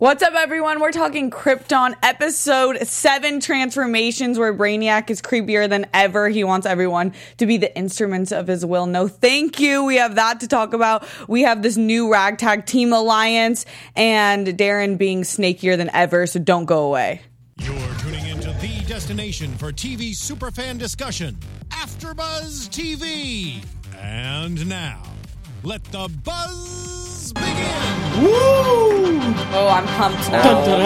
What's up, everyone? We're talking Krypton episode 7 transformations, where Brainiac is creepier than ever. He wants everyone to be the instruments of his will. No, thank you. We have that to talk about. We have this new ragtag team alliance and Darren being snakier than ever, so don't go away. You're tuning into the destination for TV superfan discussion, AfterBuzz TV. And now, let the buzz begin. Woo! Oh, I'm pumped now.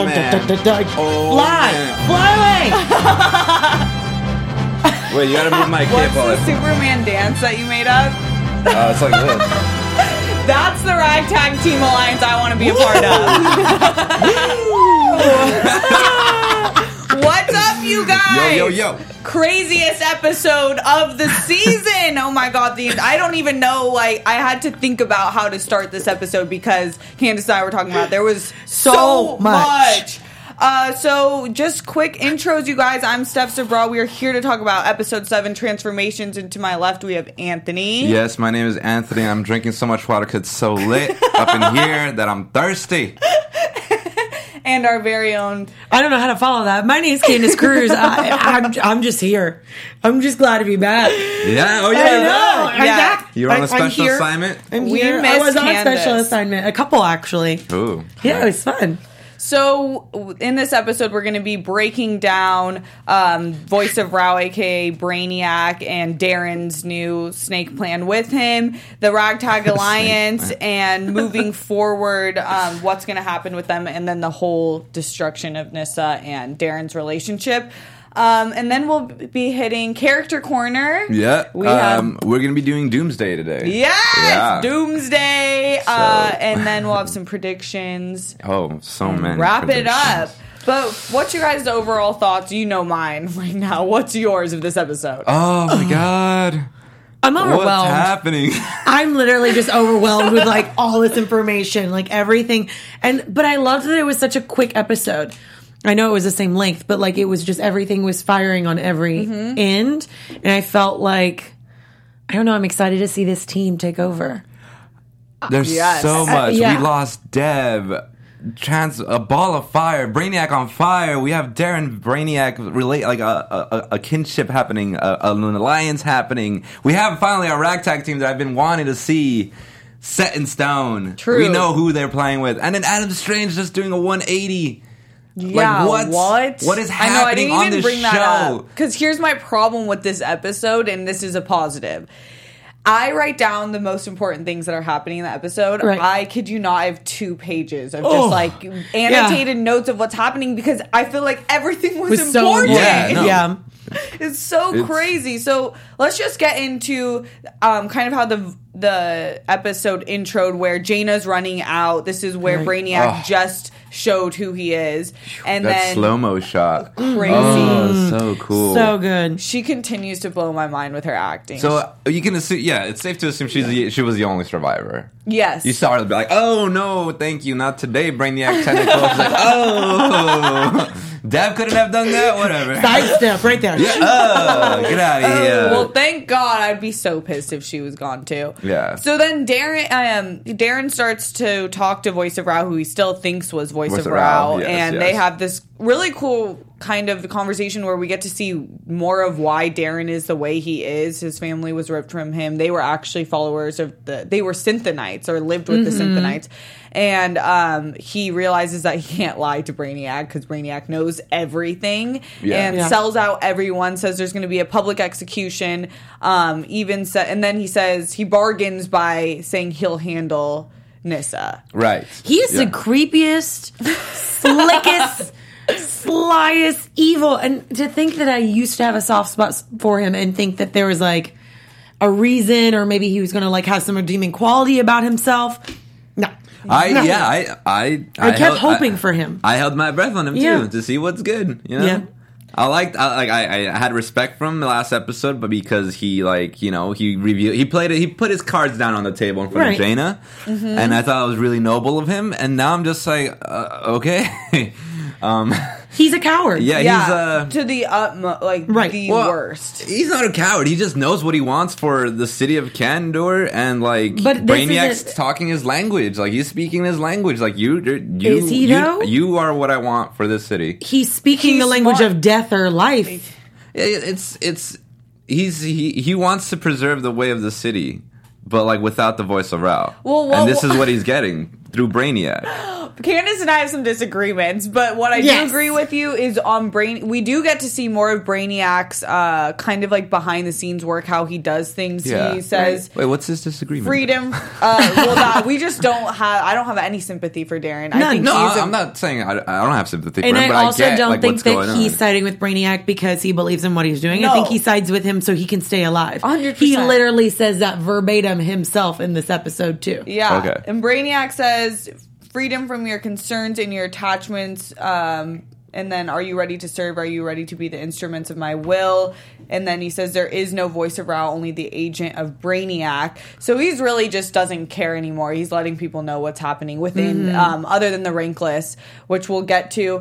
Fly away! Wait, you gotta move my What's cape the Superman dance that you made up? It's like this. That's the ragtag team alliance I want to be a part of. What's up, you guys? Yo. Craziest episode of the season. Oh my god, I don't even know, like, I had to think about how to start this episode because Candace and I were talking about there was so much. So just quick intros, you guys. I'm Steph Sabra. We are here to talk about episode 7 transformations, and to my left we have Anthony. Yes, my name is Anthony, and I'm drinking so much water because it's so lit up in here that I'm thirsty. And our very own... I don't know how to follow that. My name's Candace Cruz. I'm just here. I'm just glad to be back. Yeah, oh yeah, I know. I'm Yeah. back. You're on a I'm special here. assignment? I'm We here. I miss was on a Candace. special assignment. A couple, actually. Ooh. Yeah, it was fun. So, in this episode, we're going to be breaking down Voice of Rao, a.k.a. Brainiac, and Darren's new snake plan with him, the Ragtag Alliance, and moving forward, what's going to happen with them, and then the whole destruction of Nyssa and Darren's relationship. And then we'll be hitting Character Corner. Yeah, we're going to be doing Doomsday today. Yes! Yeah. Doomsday! So- And then we'll have some predictions. Oh, so many. Wrap it up. predictions. But what's your guys' overall thoughts? You know mine right now. What's yours of this episode? Oh my god. I'm overwhelmed. What's happening? I'm literally just overwhelmed with like all this information, like everything. But I loved that it was such a quick episode. I know it was the same length, but like it was just everything was firing on every end. And I felt like, I don't know, I'm excited to see this team take over. There's Yes. so much. Yeah. We lost Dev. A ball of fire, Brainiac on fire. We have Darren Brainiac relate like a kinship happening, an alliance happening. We have finally a ragtag team that I've been wanting to see set in stone. True. We know who they're playing with, and then Adam Strange just doing a 180. Yeah, what is happening on this show? Because here's my problem with this episode, and this is a positive. I write down the most important things that are happening in the episode. Right. I kid you not, I have 2 pages of just like annotated notes of what's happening because I feel like everything was important. Yeah, no. Yeah. It's so crazy. So let's just get into kind of how the episode introed, where Jaina's running out. This is where Brainiac just showed who he is, and That then slow-mo shot. crazy. Oh, so cool. So good. She continues to blow my mind with her acting. So you can assume, it's safe to assume she was the only survivor. yes, You saw her be like, oh no, thank you, not today, Brainiac tentacle. She's like, oh, Dev couldn't have done that, whatever. Sidestep right there. Get out of here. Well, thank God. I'd be so pissed if she was gone too. Yeah. So then Darren starts to talk to Voice of Rao, who he still thinks was Voice of Rao, yes, and yes. they have this really cool kind of conversation where we get to see more of why Darren is the way he is. His family was ripped from him. They were actually followers of they were Synthonites, or lived with the Synthonites. And he realizes that he can't lie to Brainiac because Brainiac knows everything and sells out everyone, says there's going to be a public execution, and then he says he bargains by saying he'll handle Nyssa. Right. He's the creepiest, slickest, slyest, evil. And to think that I used to have a soft spot for him and think that there was like a reason, or maybe he was going to like have some redeeming quality about himself. No. I kept hoping for him. I held my breath on him too to see what's good. You know? Yeah. I had respect from the last episode, but because he he put his cards down on the table in front of Jaina, and I thought it was really noble of him. And now I'm just like, okay, He's a coward. Yeah, to the utmost, like Right. the Well, worst. He's not a coward. He just knows what he wants for the city of Kandor, and like But this Brainiac's isn't- talking his language. Like he's speaking his language. Like you Is he, though? You are what I want for this city. He's speaking He's the language smart. of death or life. He wants to preserve the way of the city, but like without the voice of Rao. Well, and this is what he's getting through Brainiac. Candace and I have some disagreements, but what I do Yes. agree with you is on we do get to see more of Brainiac's kind of like behind the scenes work, how he does things. Yeah. He says Wait, what's his disagreement? freedom. We just don't have. I don't have any sympathy for Darren. I None. think No, he's I'm not saying I don't have sympathy for And him, I but also I get don't like, think what's going that he's on. siding with Brainiac because he believes in what he's doing. I No. think he sides with him so he can stay alive. 100%. He literally says that verbatim himself in this episode too. Yeah. Okay. And Brainiac says freedom from your concerns and your attachments. And then, are you ready to serve? Are you ready to be the instruments of my will? And then he says there is no voice of Rao, only the agent of Brainiac. So he's really just doesn't care anymore. He's letting people know what's happening within, other than the rank list, which we'll get to.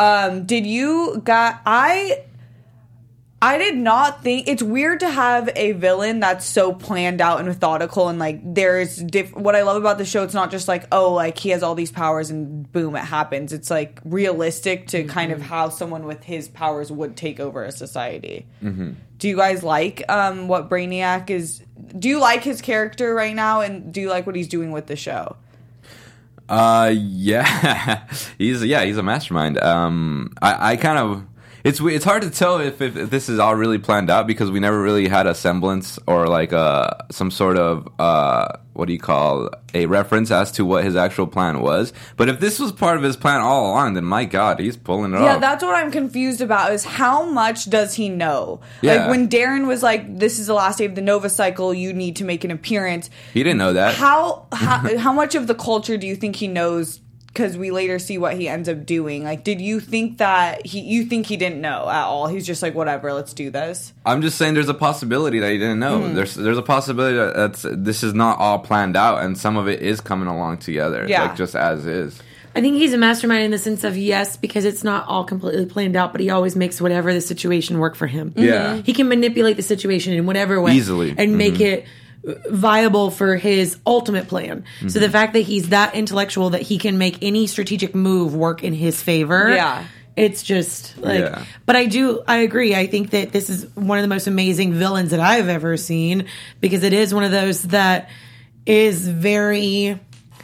I did not think it's weird to have a villain that's so planned out and methodical, and like there's what I love about the show. It's not just like, oh, like he has all these powers and boom, it happens. It's like realistic to kind of how someone with his powers would take over a society. Mm-hmm. Do you guys like what Brainiac is? Do you like his character right now, and do you like what he's doing with the show? Yeah, he's a mastermind. I kind of. It's hard to tell if this is all really planned out because we never really had a semblance or like some sort of what do you call a reference as to what his actual plan was. But if this was part of his plan all along, then my God, he's pulling it off. Yeah, that's what I'm confused about is how much does he know? Yeah. Like when Darren was like, this is the last day of the Nova cycle, you need to make an appearance. He didn't know that. How much of the culture do you think he knows? Because we later see what he ends up doing. Like, did you think that you think he didn't know at all? He's just like, whatever, let's do this. I'm just saying there's a possibility that he didn't know. Mm-hmm. There's a possibility that this is not all planned out and some of it is coming along together. Yeah. Like just as is. I think he's a mastermind in the sense of yes, because it's not all completely planned out, but he always makes whatever the situation work for him. Yeah. He can manipulate the situation in whatever way. Easily. And make it viable for his ultimate plan. So the fact that he's that intellectual that he can make any strategic move work in his favor. Yeah. It's just like, Yeah. but I agree. I think that this is one of the most amazing villains that I've ever seen because it is one of those that is very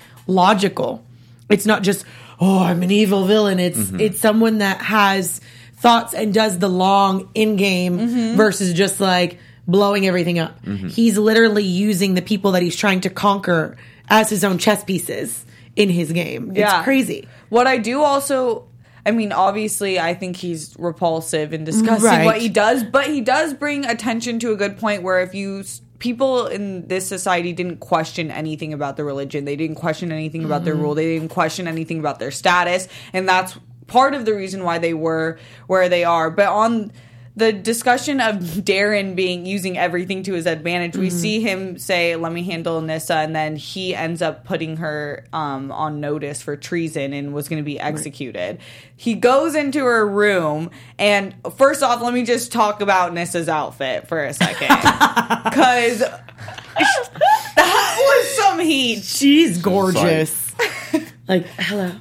logical. It's not just, oh, I'm an evil villain. It's someone that has thoughts and does the long in game versus just like blowing everything up. He's literally using the people that he's trying to conquer as his own chess pieces in his game. Yeah. It's crazy. What I do also, I mean, obviously, I think he's repulsive and disgusting Right. what he does, but he does bring attention to a good point where if you people in this society didn't question anything about their religion, they didn't question anything about their rule, they didn't question anything about their status, and that's part of the reason why they were where they are. But on the discussion of Darren using everything to his advantage, we see him say, let me handle Nissa, and then he ends up putting her on notice for treason and was going to be executed. He goes into her room, and first off, let me just talk about Nissa's outfit for a second. Because that was some heat. She's gorgeous. Like, hello.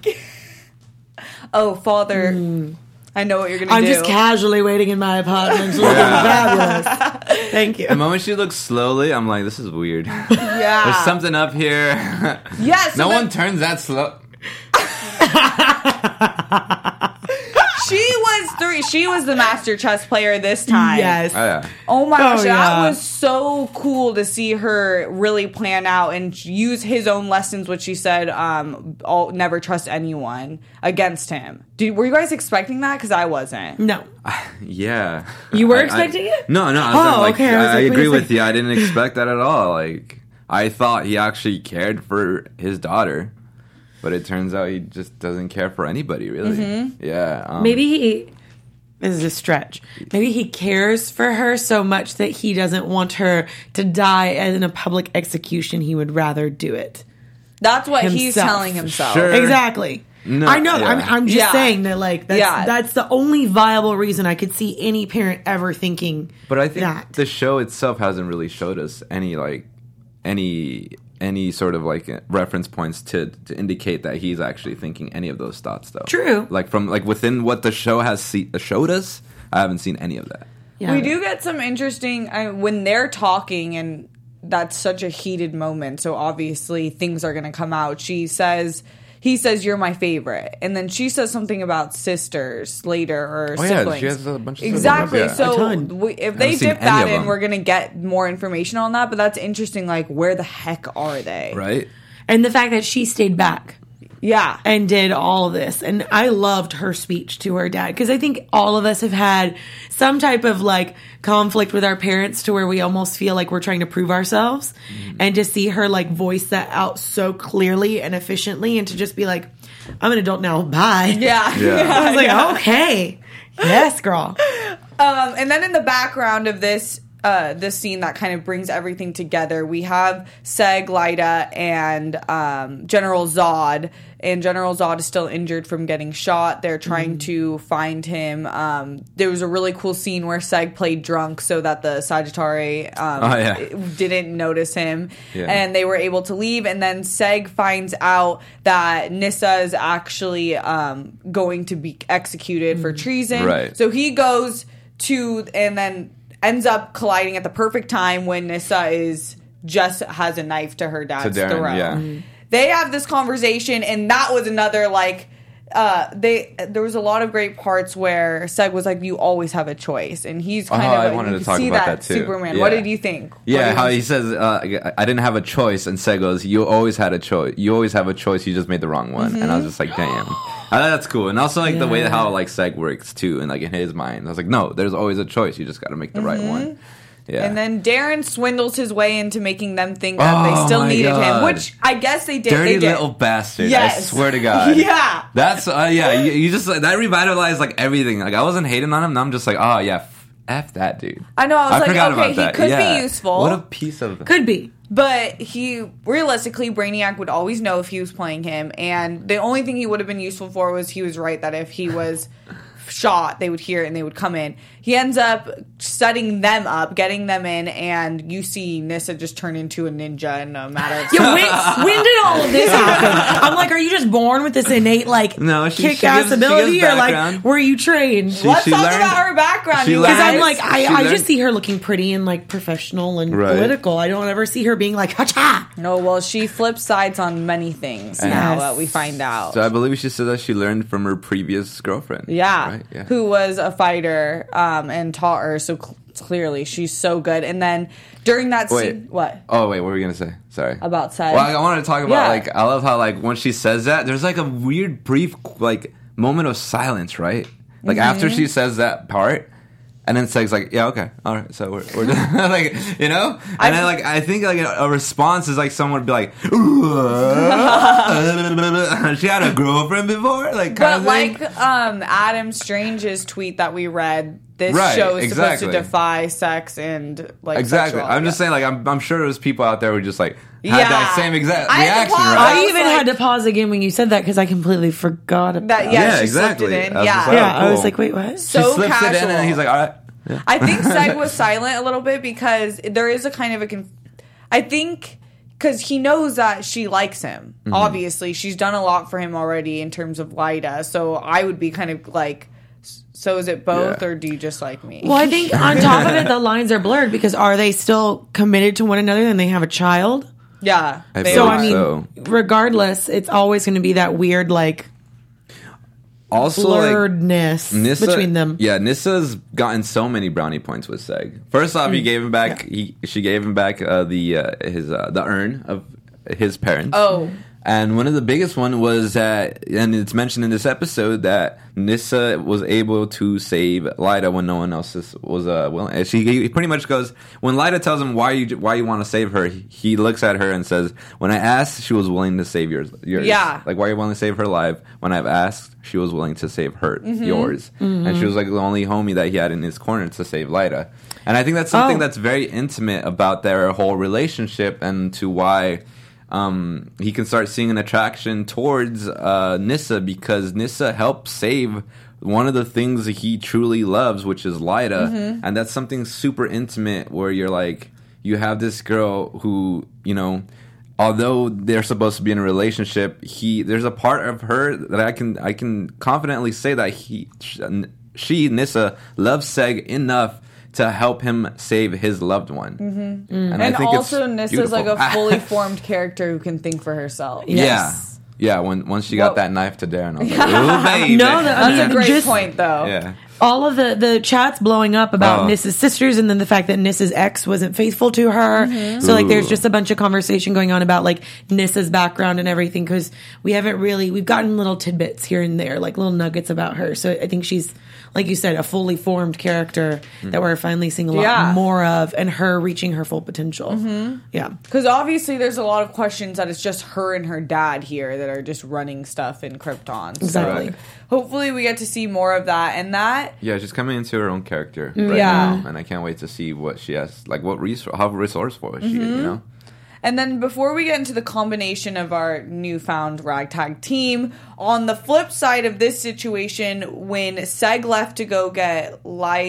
Oh, Father, I know what you're going to do. I'm just casually waiting in my apartment looking fabulous. Thank you. The moment she looks slowly, I'm like, this is weird. Yeah. There's something up here. Yes. No one turns that slow. She was the master chess player this time. Yes. Oh, yeah. Oh my gosh, yeah. that was so cool to see her really plan out and use his own lessons, which she said, never trust anyone against him. Were you guys expecting that? Because I wasn't. No. Yeah. You were expecting it? No. I was okay. I was I like, wait agree a with second. you. I didn't expect that at all. Like, I thought he actually cared for his daughter, but it turns out he just doesn't care for anybody, really. Mm-hmm. Yeah. Maybe this is a stretch. Maybe he cares for her so much that he doesn't want her to die in a public execution. He would rather do it. That's what he's Himself. telling himself. Sure. Exactly. No, I know. yeah. I'm just Yeah. saying that, like, that's the only viable reason I could see any parent ever thinking. But I think that. the show itself hasn't really showed us any sort of like reference points to indicate that he's actually thinking any of those thoughts, though. True. Like from like within what the show has showed us, I haven't seen any of that. Yeah. We do get some interesting when they're talking, and that's such a heated moment. So obviously things are going to come out. He says, "You're my favorite," and then she says something about sisters later or Oh, siblings. yeah, she has a bunch of exactly. siblings, yeah. A So ton. if they haven't seen dip any that of in, them. we're going to get more information on that. But that's interesting. Like, where the heck are they? Right? And the fact that she stayed back Yeah. and did all of this. And I loved her speech to her dad, because I think all of us have had some type of like conflict with our parents to where we almost feel like we're trying to prove ourselves. And to see her like voice that out so clearly and efficiently, and to just be like, I'm an adult now, bye. Yeah. Yeah. I was like, okay. Yes, girl. And then in the background of this scene that kind of brings everything together, we have Seg, Lyta, and General Zod. And General Zod is still injured from getting shot. They're trying to find him. There was a really cool scene where Seg played drunk so that the Sagittari didn't notice him. Yeah. And they were able to leave. And then Seg finds out that Nyssa is actually going to be executed for treason. Right. So he goes to, and then ends up colliding at the perfect time when Nyssa has a knife to her dad's To Darren, throat. yeah. They have this conversation, and that was another like there was a lot of great parts where Seg was like, "You always have a choice," and he's kind of. I wanted to talk about that too. Superman. Yeah. What did you think? Yeah, how he says, "I didn't have a choice," and Seg goes, "You always had a choice. You always have a choice. You just made the wrong one." And I was just like, "Damn." I thought that's cool, and also like the way that how like Seg works too, and like in his mind, I was like, "No, there's always a choice. You just got to make the right one." Yeah. And then Darren swindles his way into making them think that they still my needed him, God. which I guess they did. Dirty they did. little bastard! Yes. I swear to God. Yeah. That's You just like, that revitalized like everything. Like I wasn't hating on him. Now I'm just like, oh yeah, f that dude. I know. I was like, forgot okay, about he that. could Yeah. be useful. What a piece of Could be. But he, realistically, Brainiac would always know if he was playing him. And the only thing he would have been useful for was he was right that if he was shot, they would hear it and they would come in. He ends up setting them up, getting them in, and you see Nyssa just turn into a ninja in a matter of Yeah, when did all of this happen? I'm like, are you just born with this innate like No, she kick-ass gives ability, or like background. were you trained? Let's she talk learned- about her background, she you learned- Because I'm guys. like, I learned- just see her looking pretty and like professional and Right. political. I don't ever see her being like, ha-cha! No, well, she flips sides on many things now Yes. that we find out. So I believe she said that she learned from her previous girlfriend. Yeah, Right? Yeah. who was a fighter and taught her. So clearly, she's so good. And then during that Wait. scene, what Oh wait, what were we gonna say? Sorry. about Seg? Well, I wanted to talk about Yeah. like I love how like when she says that, there's like a weird brief like moment of silence, right? Like after she says that part, and then Seg's like, "Yeah, okay, all right, so we're done." Like you know, and then like I think like a response is like someone would be like, "She had a girlfriend before," like kind But of thing. like Adam Strange's tweet that we read, this Right, show is supposed exactly. to defy sex and like Exactly. sexual- I'm just saying, like, I'm sure there's people out there who just like had Yeah. that same exact I had to reaction, pause. right? I was even like- had to pause again when you said that because I completely forgot about that. it. Yeah, Yeah, she exactly. slipped it in. I was Yeah, just like, Yeah, oh, I was cool. like, wait, what? so She slips casual. it in, and he's like, "All right." Yeah. I think Seg was silent a little bit because there is a kind of I think because he knows that she likes him. Mm-hmm. Obviously, she's done a lot for him already in terms of Lyta. So I would be kind of like, so is it both Yeah. or do you just like me? Well, I think on top of it, the lines are blurred because are they still committed to one another and they have a child? Yeah. I they feel So, are. I mean, so. regardless, it's always going to be that weird, like, Also, like, blurredness Nyssa, between them. Yeah, Nissa's gotten so many brownie points with Seg. First off, he gave him back. She gave him back the urn of his parents. Oh. And one of the biggest one was that, and it's mentioned in this episode that Nyssa was able to save Lyta when no one else was willing. And he pretty much goes, when Lyta tells him why you want to save her, he looks at her and says, "When I asked, she was willing to save yours. Yeah. Like, why are you willing to save her life? When I've asked, she was willing to save yours." And she was like the only homie that he had in his corner to save Lyta. And I think that's something Oh. that's very intimate about their whole relationship and to why he can start seeing an attraction towards Nyssa because Nyssa helped save one of the things that he truly loves, which is Lyda. And that's something super intimate where you're like, you have this girl who, you know, although they're supposed to be in a relationship, there's a part of her that I can confidently say that she Nyssa loves Seg enough to help him save his loved one. And I think also Nyssa's beautiful. like a fully formed character who can think for herself. Yeah, once she got that knife to Darren, I was like, ooh, baby. No, That's a great point, though. Yeah. All of the chats blowing up about Nyssa's sisters, and then the fact that Nyssa's ex wasn't faithful to her. So like, there's just a bunch of conversation going on about like Nyssa's background and everything, because we've gotten little tidbits here and there, like little nuggets about her. So I think she's, like you said, a fully formed character that we're finally seeing a lot more of, and her reaching her full potential. Yeah, because obviously there's a lot of questions that it's just her and her dad here that are just running stuff in Krypton. Exactly. So hopefully we get to see more of that, and that. Yeah, she's coming into her own character right now, and I can't wait to see what she has, like how resourceful is she, you know? And then before we get into the combination of our newfound ragtag team, on the flip side of this situation, when Seg left to go get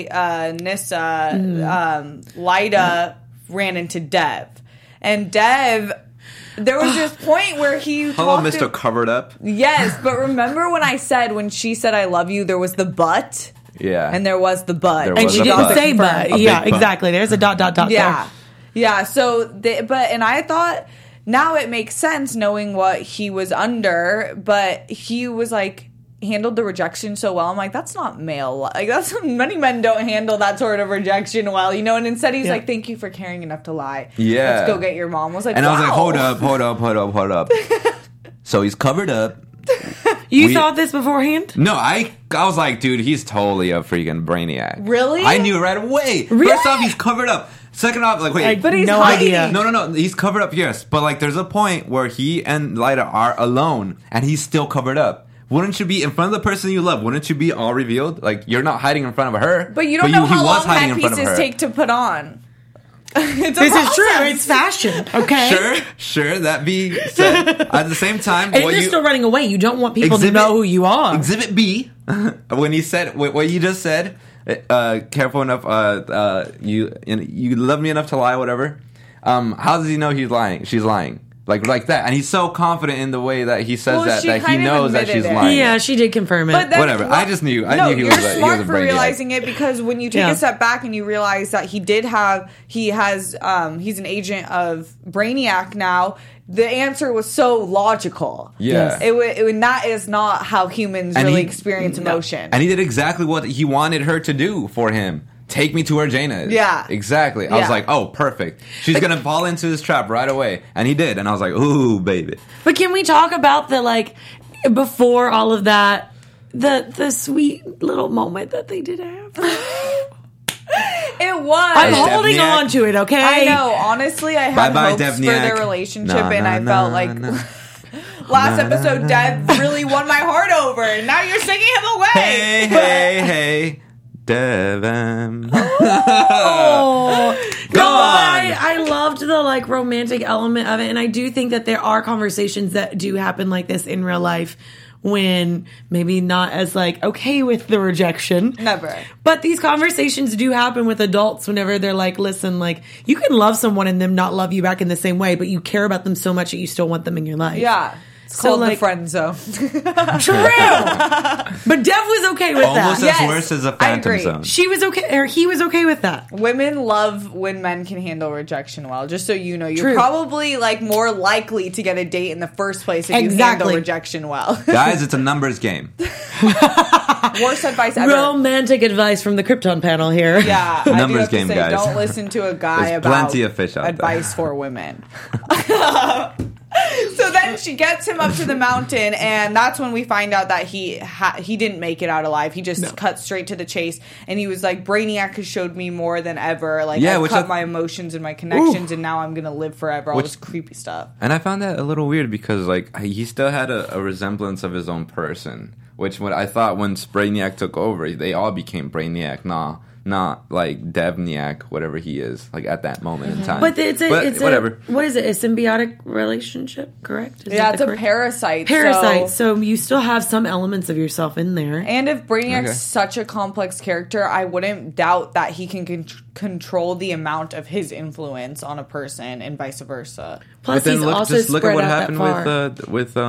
Nyssa, Lyda ran into Dev. And Dev, there was this point where he Hello, talked Mr. Covered Up. Yes, but remember when she said I love you, there was the but? Yeah. And there was the but. There and was she a didn't but. say but. A Yeah, big but. exactly. There's a ... Yeah. there. Yeah, so, and I thought, now it makes sense knowing what he was under, but he was like, handled the rejection so well. I'm like, that's not male. Like, many men don't handle that sort of rejection well, you know, and instead he's like, thank you for caring enough to lie. Yeah. Let's go get your mom. I was like, And wow. I was like, hold up. So he's covered up. You thought this beforehand? No, I was like, dude, he's totally a freaking brainiac. Really? I knew right away. Really? First off, he's covered up. Second off, like, wait. But he's no hiding. idea. No. He's covered up, yes. But, like, there's a point where he and Lyda are alone, and he's still covered up. Wouldn't you be in front of the person you love? Wouldn't you be all revealed? Like, you're not hiding in front of her. But you don't know how long hiding in front of headpieces her. take to put on. It's a This is true. process. It's fashion. Okay. Sure. That being said, at the same time, And you're still running away. You don't want people to Exhibit- know who you are. Exhibit B, when he said what you just said, careful enough, you love me enough to lie, whatever. How does he know he's lying? She's lying. Like that, and he's so confident in the way that he says that he kind of knows that admitted she's it. lying. Yeah, she did confirm it. But then, Whatever. I just knew. I knew he you're was a smart for brainiac. realizing it, because when you take a step back and you realize that he's an agent of Brainiac now. The answer was so logical. Yeah. And that is not how humans really experience emotion. And he did exactly what he wanted her to do for him. Take me to where Jaina is. Yeah. Exactly. I was like, oh, perfect. She's going to fall into this trap right away. And he did. And I was like, ooh, baby. But can we talk about the, like, before all of that, the sweet little moment that they did have? It was. I'm Hey, holding Devniak. on to it, okay? I know. Honestly, I had Bye-bye, hopes for Devniak. their relationship, Nah, and nah, I felt nah, like nah. last episode, Dev really won my heart over, and now you're singing him away. Hey, Devin. Oh, Go on. I loved the like romantic element of it, and I do think that there are conversations that do happen like this in real life when maybe not as like okay with the rejection. Never. But these conversations do happen with adults whenever they're like, listen, like you can love someone and them not love you back in the same way, but you care about them so much that you still want them in your life. Yeah. It's So, called the like- friend zone. True. But Dev was okay with Almost that. as worse as a I Phantom agree. Zone. She was okay, or he was okay with that. Women love when men can handle rejection well. Just so you know, you're True. probably like more likely to get a date in the first place if you Exactly. handle rejection well. Guys, it's a numbers game. Worst advice ever. Romantic advice from the Krypton panel here. Yeah, I do Numbers have to game, say, guys. don't listen to a guy There's about plenty of fish out there. advice for women. So then she gets him up to the mountain, and that's when we find out that he didn't make it out alive. He just cut straight to the chase, and he was like, "Brainiac has showed me more than ever. Like, Yeah, I've which cut I- my emotions and my connections, and now I'm gonna live forever." All this creepy stuff. And I found that a little weird because, like, he still had a resemblance of his own person. Which, what I thought when Brainiac took over, they all became Brainiac. Nah, not like Devniak, whatever he is, like at that moment in time. But it's whatever. What is it? A symbiotic relationship, correct? Is Yeah, that it's a correct? parasite. Parasite. So you still have some elements of yourself in there. And if Brainiac's Okay. such a complex character, I wouldn't doubt that he can control the amount of his influence on a person and vice versa. Plus, But then he's look, also just look at spread what out happened that far. with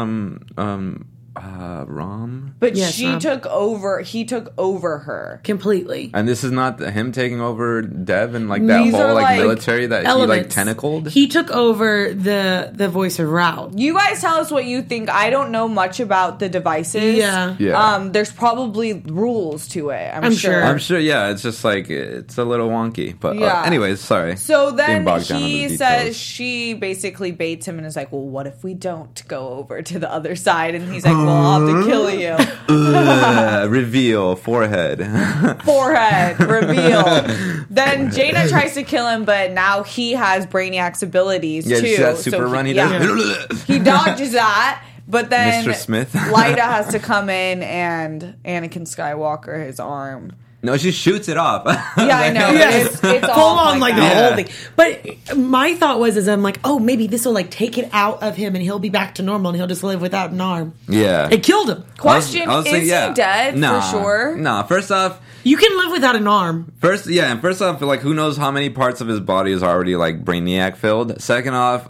Rom. But Yes, he Rob. took over her. Completely. And this is not him taking over Dev and like that These whole are, like like, military that he like Elements. tentacled. He took over the voice of Raoh. You guys tell us what you think. I don't know much about the devices. Yeah. Yeah. There's probably rules to it. I'm I'm sure. sure. I'm sure, yeah, it's just like it's a little wonky. But Yeah. anyways, sorry. So Getting then bogged down on he the says, details. she basically baits him and is like, well, what if we don't go over to the other side? And he's like, well, I'll have to kill you. Reveal forehead. Forehead reveal. Then Jaina tries to kill him, but now he has Brainiac's abilities Yeah, too. just that super run he does. He dodges that, but then Mr. Smith. Lyta has to come in and Anakin Skywalker his arm. No, she shoots it off. Yeah, I know. Yes. It's Full all on like the that. whole thing. But my thought was I'm like, oh, maybe this will like take it out of him and he'll be back to normal and he'll just live without an arm. Yeah. It killed him. Question, I was is saying, yeah. he dead Nah, for sure? Nah, first off, You can live without an arm. First off, like who knows how many parts of his body is already like Brainiac filled. Second off,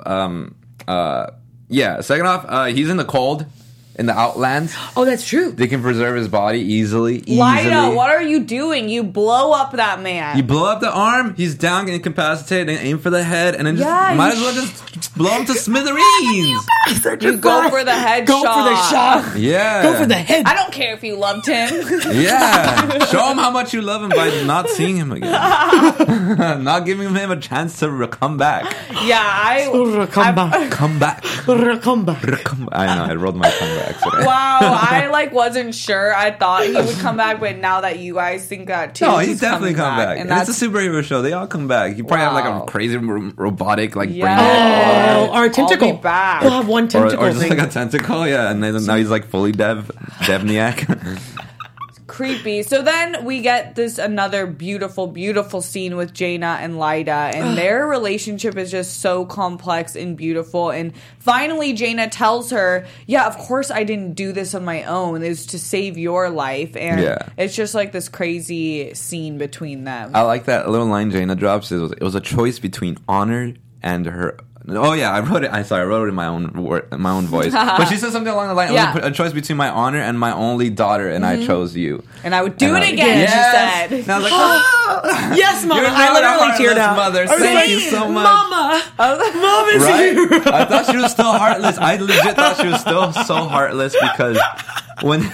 he's in the cold, in the Outlands. Oh, that's true. They can preserve his body easily. Lyta, what are you doing? You blow up that man. You blow up the arm, he's down, incapacitated, and aim for the head, and then just Yeah, might you as well just blow him to smithereens. You go for the head Go shot. for the shot. Yeah, Go for the head. I don't care if you loved him. Yeah, show him how much you love him by not seeing him again, not giving him a chance to come back. Yeah, Come back. Come back. Come back. I know. I rolled my tongue by accident. Wow, I like wasn't sure. I thought he would come back, but now that you guys think that too, No, he's definitely coming come back. And And that's it's a superhero show. They all come back. You probably have like Wow. a crazy robotic like Yeah. brain. Oh, our tentacle. I'll be back. We'll have one tentacle Or just thing. like a tentacle, yeah. And then now he's like fully Devniak. creepy. So then we get this another beautiful, beautiful scene with Jaina and Lyta, and their relationship is just so complex and beautiful. And finally, Jaina tells her, "Yeah, of course I didn't do this on my own. It was to save your life." And Yeah. it's just like this crazy scene between them. I like that little line Jaina drops. It was a choice between honor and her. Oh yeah, I wrote it. I wrote it in my own voice. But she said something along the line. It Yeah. was a choice between my honor and my only daughter, and I chose you. And I would do And it I- again, Yes! she said. And I was like, oh, Yes, Mama. you're I not literally a teared heartless up. mother. I was Thank like, you so much. Mama. Mom is Right? here. I thought she was still heartless. I legit thought she was still so heartless because when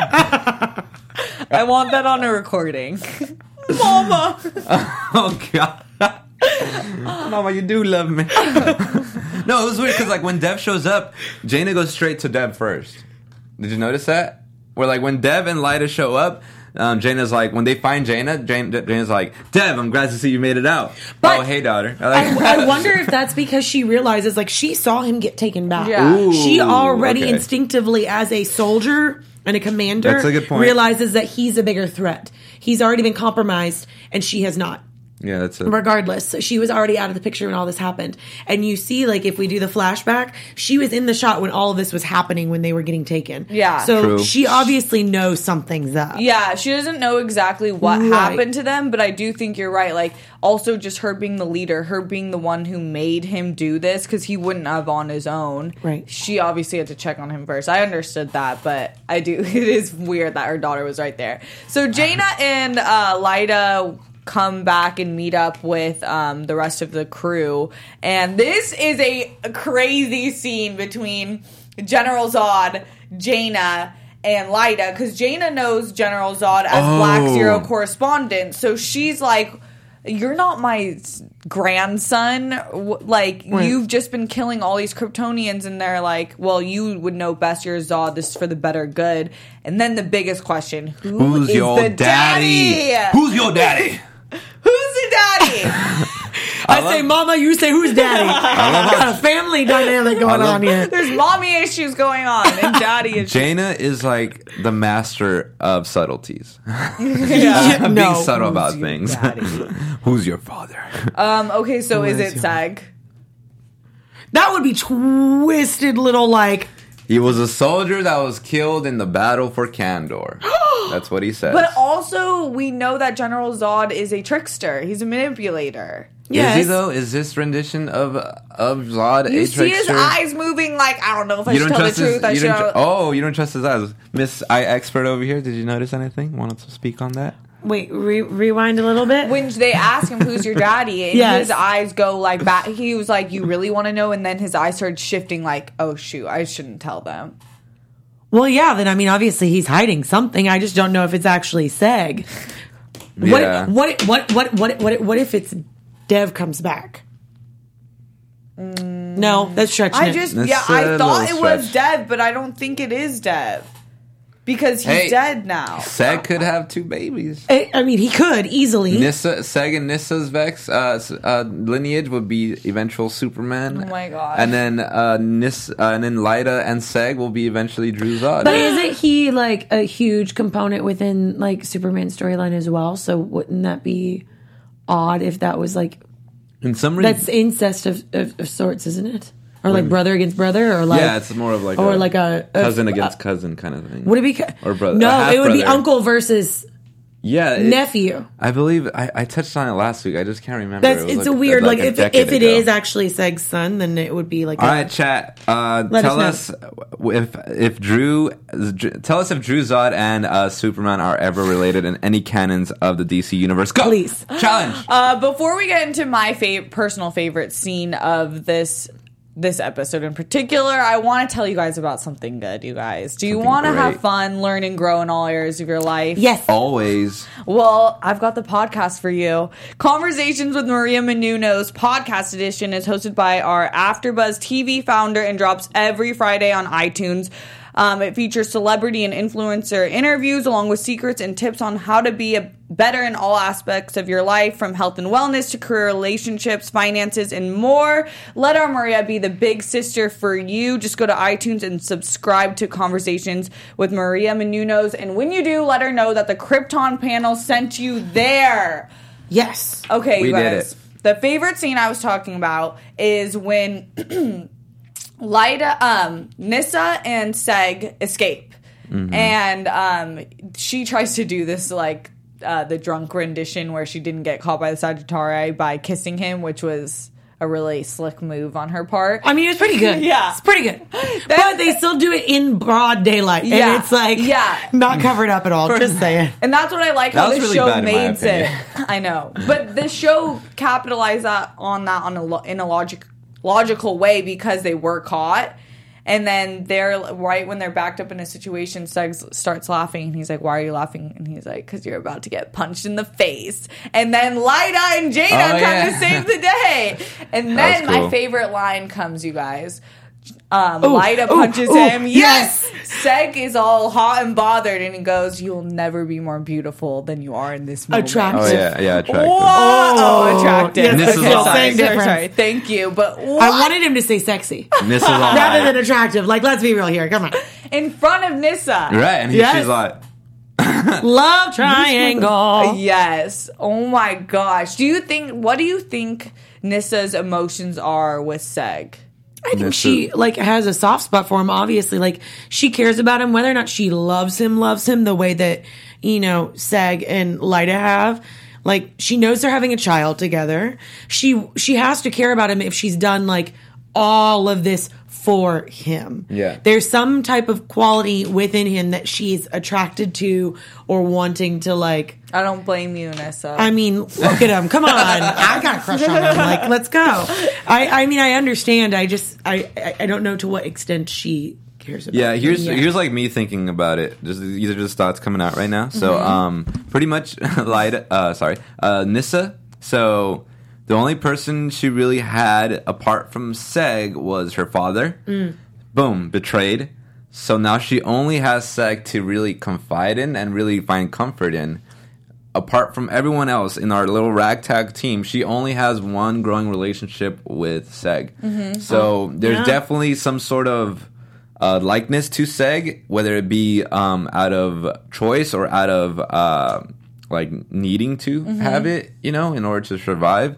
I want that on a recording. Mama. oh god, Mama, you do love me. No, it was weird because like when Dev shows up, Jaina goes straight to Dev first. Did you notice that? Where like when Dev and Lyta show up. Jaina's like, when they find Jaina's like, Dev, I'm glad to see you made it out. But oh, hey, daughter. I wonder if that's because she realizes, like, she saw him get taken back. Yeah. Ooh, she already okay. instinctively, as a soldier and a commander, That's a good point. realizes that he's a bigger threat. He's already been compromised, and she has not. Yeah, that's it. Regardless, so she was already out of the picture when all this happened. And you see, like, if we do the flashback, she was in the shot when all of this was happening when they were getting taken. Yeah. So True. she obviously knows something's up. Yeah, she doesn't know exactly what Right. happened to them, but I do think you're right. Like, also just her being the leader, her being the one who made him do this, because he wouldn't have on his own. Right. She obviously had to check on him first. I understood that, but I do. It is weird that her daughter was right there. So Jaina and Lyta come back and meet up with the rest of the crew, and this is a crazy scene between General Zod, Jaina, and Lyta, because Jaina knows General Zod as Black Zero correspondent, so she's like, "You're not my grandson. Like, you've just been killing all these Kryptonians," and they're like, "Well, you would know best. You're Zod. This is for the better good." And then the biggest question: Who's is your the daddy? Who's your daddy? Who's the daddy? I say mama, you say who's daddy. Got a family dynamic going on here. There's mommy issues going on and daddy issues. Jaina is like the master of subtleties. Yeah. Being subtle about things. daddy? Who's your father? Okay, so is it Seg? That would be twisted little like. He was a soldier that was killed in the battle for Kandor. That's what he says. But also, we know that General Zod is a trickster. He's a manipulator. Yes. Is he though? Is this rendition of Zod You a see his trickster? eyes moving like, I don't know if I should tell the truth. I should. You don't trust his eyes. Miss Eye Expert over here, did you notice anything? Wanted to speak on that? Wait, rewind a little bit. When they ask him who's your daddy, and Yes. his eyes go like back, he was like, "You really want to know?" And then his eyes started shifting, like, "Oh shoot, I shouldn't tell them." Well, yeah. Then I mean, obviously he's hiding something. I just don't know if it's actually Seg. Yeah. What if it's Dev comes back? No, that's stretching I it. just, That's yeah, a I thought it little was stretch. Dev, but I don't think it is Dev because he's Hey. dead now. Seg could have 2 babies. I mean, he could easily. Seg and Nissa's Vex lineage would be eventual Superman. Oh my God. And then and then Lyta and Seg will be eventually Drew Zod. But isn't he like a huge component within like Superman's storyline as well? So wouldn't that be odd if that was like In some reason, that's incest of sorts, isn't it? Or like brother against brother, or like yeah, it's more of like or a like a cousin against cousin kind of thing. Would it be Or brother? No, a it would be half-brother. uncle versus Yeah, nephew. I believe I touched on it last week. I just can't remember. That's It was it's a weird like a if decade it ago. is actually Seg's son, then it would be like All right, chat. Tell us us if Drew Zod and Superman are ever related in any canons of the DC universe. Go, Please. challenge. Before we get into my personal favorite scene of this episode in particular, I want to tell you guys about something good, you guys. Do you Something want to have great. fun, learn, and grow in all areas of your life? Yes. Always. Well, I've got the podcast for you. Conversations with Maria Menounos podcast edition is hosted by our AfterBuzz TV founder and drops every Friday on iTunes. It features celebrity and influencer interviews along with secrets and tips on how to be better in all aspects of your life, from health and wellness to career, relationships, finances, and more. Let our Maria be the big sister for you. Just go to iTunes and subscribe to Conversations with Maria Menounos. And when you do, let her know that the Krypton panel sent you there. Yes. Okay, We you did guys. it. The favorite scene I was talking about is when Lyta, Nissa and Seg escape. Mm-hmm. And she tries to do this, like, the drunk rendition where she didn't get caught by the Sagittari by kissing him, which was a really slick move on her part. I mean, it's pretty good. Yeah. It's pretty good. But they still do it in broad daylight. Yeah. And it's like Yeah. not covered up at all. Just saying. And that's what I like That how was this really show bad in my made it. opinion. I know, but the show capitalized in a logical way because they were caught, and then they're right when they're backed up in a situation. Suggs starts laughing, and he's like, "Why are you laughing?" And he's like, "Because you're about to get punched in the face." And then Lyta and Jaina Oh, come yeah. to save the day. And That then was cool. my favorite line comes, you guys. Lyta punches ooh, him. yes. Seg is all hot and bothered, and he goes, "You'll never be more beautiful than you are in this moment." Attractive. Oh yeah, attractive. Oh, attractive. yes, This is Okay, all sorry, same sorry, difference. sorry. Thank you, but what? I wanted him to say sexy This is all rather right. than attractive. Like, let's be real here. Come on. in front of Nissa. Right, and Yes. she's like, Love triangle. Yes. Oh my gosh. What do you think Nissa's emotions are with Seg? I think she like has a soft spot for him. Obviously, like she cares about him, whether or not she loves him the way that Seg and Lyta have. Like she knows they're having a child together. She has to care about him if she's done like all of this for him. Yeah. There's some type of quality within him that she's attracted to or wanting to like. I don't blame you, Nissa. I mean, look at him. Come on. I got a crush on him. Like, let's go. I mean, I understand. I don't know to what extent she cares about yeah. him. Here's like me thinking about it. These are just thoughts coming out right now. So, pretty much, Nissa. So, the only person she really had apart from Seg was her father. Boom, betrayed. So now she only has Seg to really confide in and really find comfort in. apart from everyone else in our little ragtag team, she only has one growing relationship with Seg. So there's definitely some sort of likeness to Seg, whether it be out of choice or out of like needing to have it, you know, in order to survive.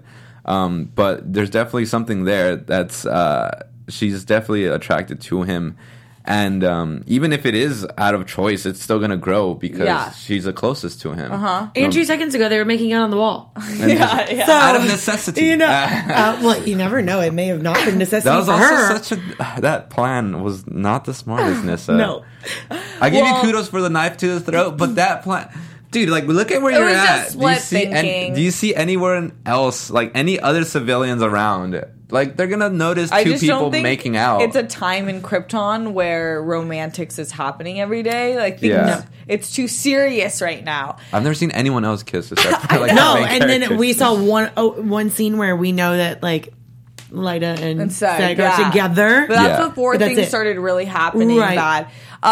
But there's definitely something there that's she's definitely attracted to him. And even if it is out of choice, it's still going to grow because she's the closest to him. And 2 seconds ago, they were making out on the wall. So, out of necessity. You know, well, you never know. It may have not been necessity that was for also her. such a... That plan was not the smartest, Nissa. No. I give you kudos for the knife to the throat, but that plan... Dude, like, look at where you're was at. just split thinking. Do you see anywhere else, like, any other civilians around? Like, they're going to notice two people making out. It's a time in Krypton where romantics is happening every day. Like, it's too serious right now. I've never seen anyone else kiss except for, like, No, the main and then characters. we saw one scene where we know that, like, Lyta and Seg are together. But that's before But that's things it. started really happening Right. bad.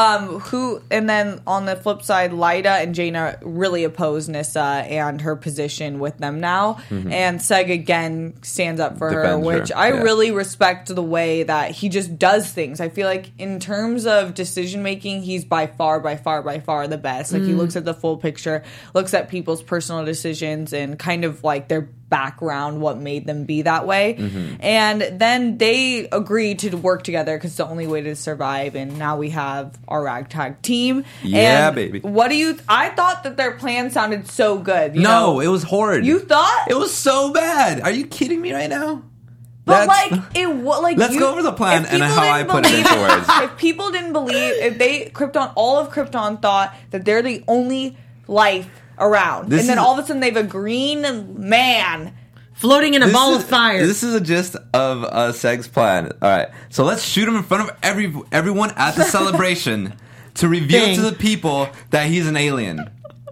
And then on the flip side, Lyta and Jaina really oppose Nissa and her position with them now. And Seg again stands up for her, Defends which her. I really respect the way that he just does things. I feel like in terms of decision making, he's by far the best. Like he looks at the full picture, looks at people's personal decisions and kind of like their background, what made them be that way. And then they agreed to work together because it's the only way to survive. And now we have our ragtag team. Yeah, and baby. What do you... I thought that their plan sounded so good. No, it was horrid. You thought? It was so bad. Are you kidding me right now? But Let's go over the plan and how I put it into words. If people didn't believe, all of Krypton thought that they're the only life around, and then all of a sudden they have a green man floating in a ball of fire. This is a gist of Seg's plan. All right, so let's shoot him in front of everyone at the celebration to reveal to the people that he's an alien.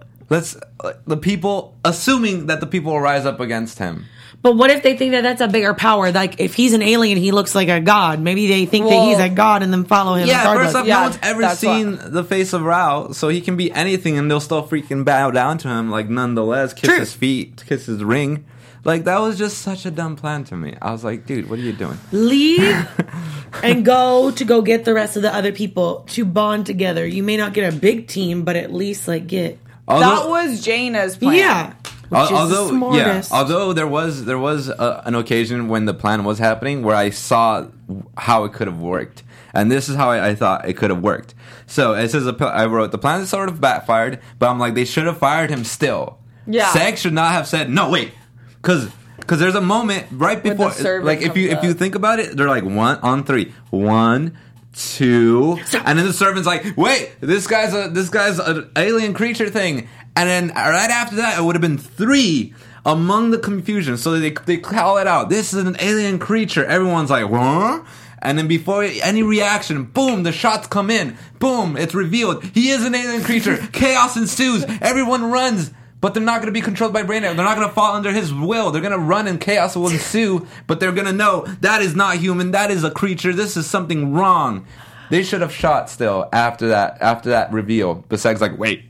Assuming that the people will rise up against him. But what if they think that that's a bigger power? Like, if he's an alien, he looks like a god. Maybe they think that he's a god and then follow him. Yeah, regardless. first off, no one's ever seen the face of Rao, so he can be anything and they'll still freaking bow down to him, like, nonetheless, kiss his feet, kiss his ring. Like, that was just such a dumb plan to me. I was like, dude, what are you doing? Leave and go get the rest of the other people to bond together. You may not get a big team, but at least, like, get... that was Jaina's plan. Yeah. Although there was an occasion when the plan was happening where I saw how it could have worked, and this is how I thought it could have worked. So it says I wrote the plan sort of backfired, but I'm like they should have fired him still. Yeah, Seg should not have said no. Wait, because there's a moment right before, like if you think about it, they're like 1 on 3, 1, 2, and then the servant's like, wait, this guy's an alien creature thing. And then right after that, it would have been 3 among the confusion. So they call it out. This is an alien creature. Everyone's like, huh? And then before any reaction, boom, the shots come in. Boom, it's revealed. He is an alien creature. Chaos ensues. Everyone runs. But they're not going to be controlled by Brainiac. They're not going to fall under his will. They're going to run and chaos will ensue. But they're going to know that is not human. That is a creature. This is something wrong. They should have shot still after that reveal. But Seg's like, wait.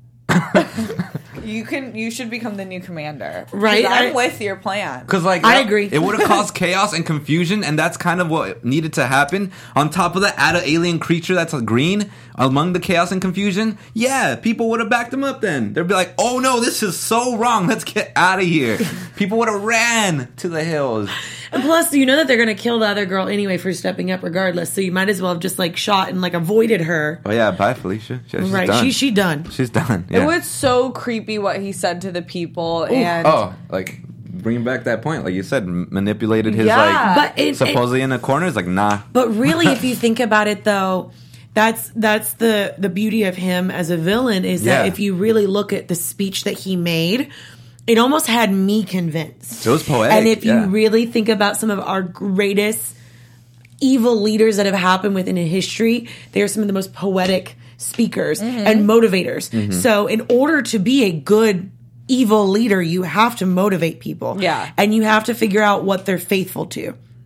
You should become the new commander, right? I'm with your plan because, like, I agree. It would have caused chaos and confusion, and that's kind of what needed to happen. On top of that, add an alien creature that's green among the chaos and confusion. Yeah, people would have backed him up. Then they'd be like, "Oh no, this is so wrong. Let's get out of here." People would have ran to the hills. And plus, you know that they're going to kill the other girl anyway for stepping up regardless. So you might as well have just, like, shot and, like, avoided her. Oh, yeah. Bye, Felicia. She's right. Done. She's done. She's done. Yeah. It was so creepy what he said to the people. And like, bringing back that point. Like you said, manipulated his, supposedly in the corners. Like, nah. But really, if you think about it, though, that's the beauty of him as a villain is that if you really look at the speech that he made... It almost had me convinced. It was poetic. And if you really think about some of our greatest evil leaders that have happened within history, they are some of the most poetic speakers and motivators. Mm-hmm. So in order to be a good evil leader, you have to motivate people. Yeah. And you have to figure out what they're faithful to.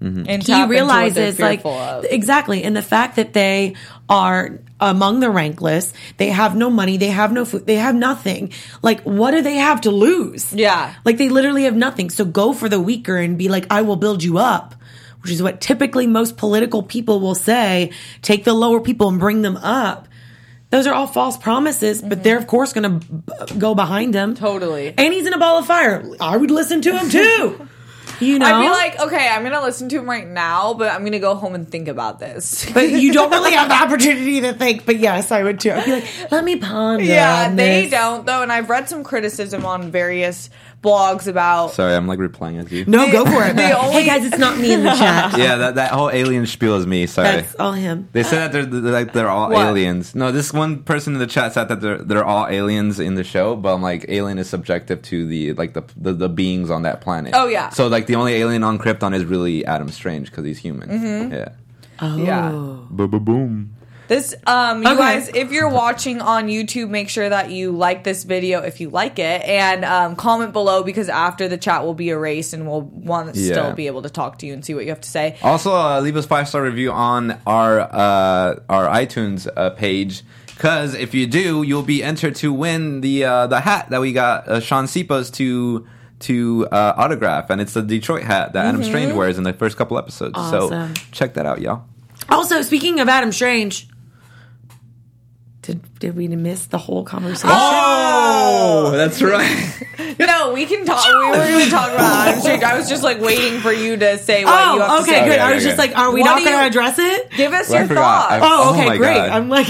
And he tap into what they're realizes like fearful of. exactly, and the fact that they are among the rankless, they have no money, they have no food, they have nothing. Like, what do they have to lose? Yeah. Like, they literally have nothing. So go for the weaker and be like, I will build you up, which is what typically most political people will say. Take the lower people and bring them up. Those are all false promises, but they're of course going to go behind him. Totally. And he's in a ball of fire. I would listen to him too. You know? I'd be like, okay, I'm going to listen to him right now, but I'm going to go home and think about this. But you don't really have the opportunity to think. But yes, I would too. I'd be like, let me ponder. Yeah, on they this. don't, though. And I've read some criticism on various blogs about... Sorry, I'm like replying as you. No, go for it. The only- Hey guys, it's not me in the chat. Yeah, that whole alien spiel is me. Sorry. That's all him. They said that they're all What? aliens. No, this one person in the chat said that they're all aliens in the show, but I'm like, alien is subjective to the beings on that planet. Oh, yeah. So like the only alien on Krypton is really Adam Strange because he's human. Yeah. Oh. Yeah. Boom. This, you guys, if you're watching on YouTube, make sure that you like this video if you like it, and comment below, because after the chat will be erased and we'll want to still be able to talk to you and see what you have to say. Also, leave us 5-star review on our iTunes page, because if you do, you'll be entered to win the hat that we got Sean Sipas to autograph, and it's the Detroit hat that Adam Strange wears in the first couple episodes. Awesome. So check that out, y'all. Also, speaking of Adam Strange, did we miss the whole conversation? Oh, that's right. No, we can talk. We were going to talk about Adam Strange. I was just like waiting for you to say what you have to okay, say. good. I Okay, was okay. just like, are we What not do going to you- address it? Give us Well, I your forgot. thoughts. Oh, Oh okay, my great. God. I'm like,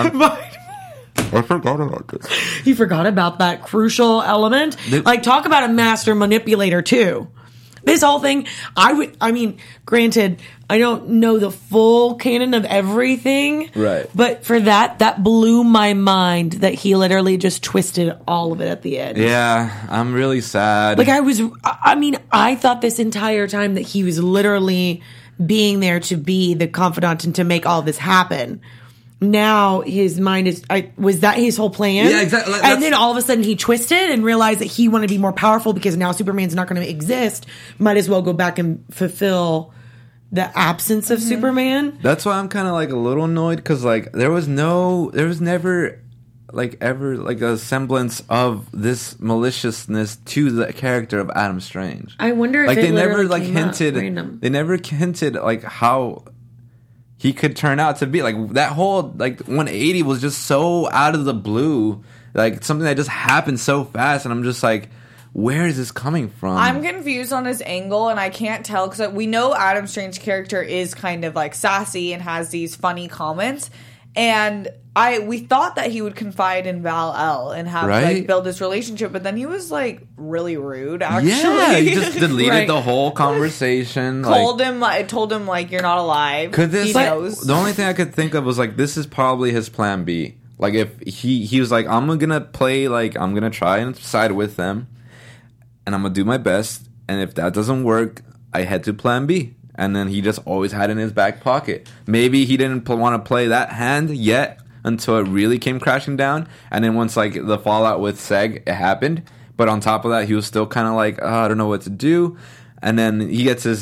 I forgot about this. you forgot about that crucial element. Like, talk about a master manipulator too. This whole thing, granted, I don't know the full canon of everything. Right. But for that blew my mind that he literally just twisted all of it at the end. Yeah, I'm really sad. Like, I thought this entire time that he was literally being there to be the confidant and to make all this happen. Now his mind is, was that his whole plan? Yeah, exactly. And then all of a sudden he twisted and realized that he wanted to be more powerful because now Superman's not going to exist. Might as well go back and fulfill the absence of Superman. That's why I'm kind of like a little annoyed, because like there was never like ever like a semblance of this maliciousness to the character of Adam Strange. I wonder if like it they never literally like came up hinted. random. They never hinted like how he could turn out to be. Like that whole like 180 was just so out of the blue, like something that just happened so fast, and I'm just like, where is this coming from? I'm confused on his angle, and I can't tell, because we know Adam Strange's character is kind of like sassy and has these funny comments, and we thought that he would confide in Val-El and have like build this relationship, but then he was like really rude. Actually, Yeah, he just deleted Right. the whole conversation. told him like you're not alive. Could this? He knows. The only thing I could think of was like, this is probably his plan B. Like if he was like, I'm gonna try and side with them, and I'm gonna do my best, and if that doesn't work, I head to plan B. And then he just always had it in his back pocket. Maybe he didn't want to play that hand yet until it really came crashing down. And then once like the fallout with Seg, it happened. But on top of that, he was still kind of like, I don't know what to do. And then he gets his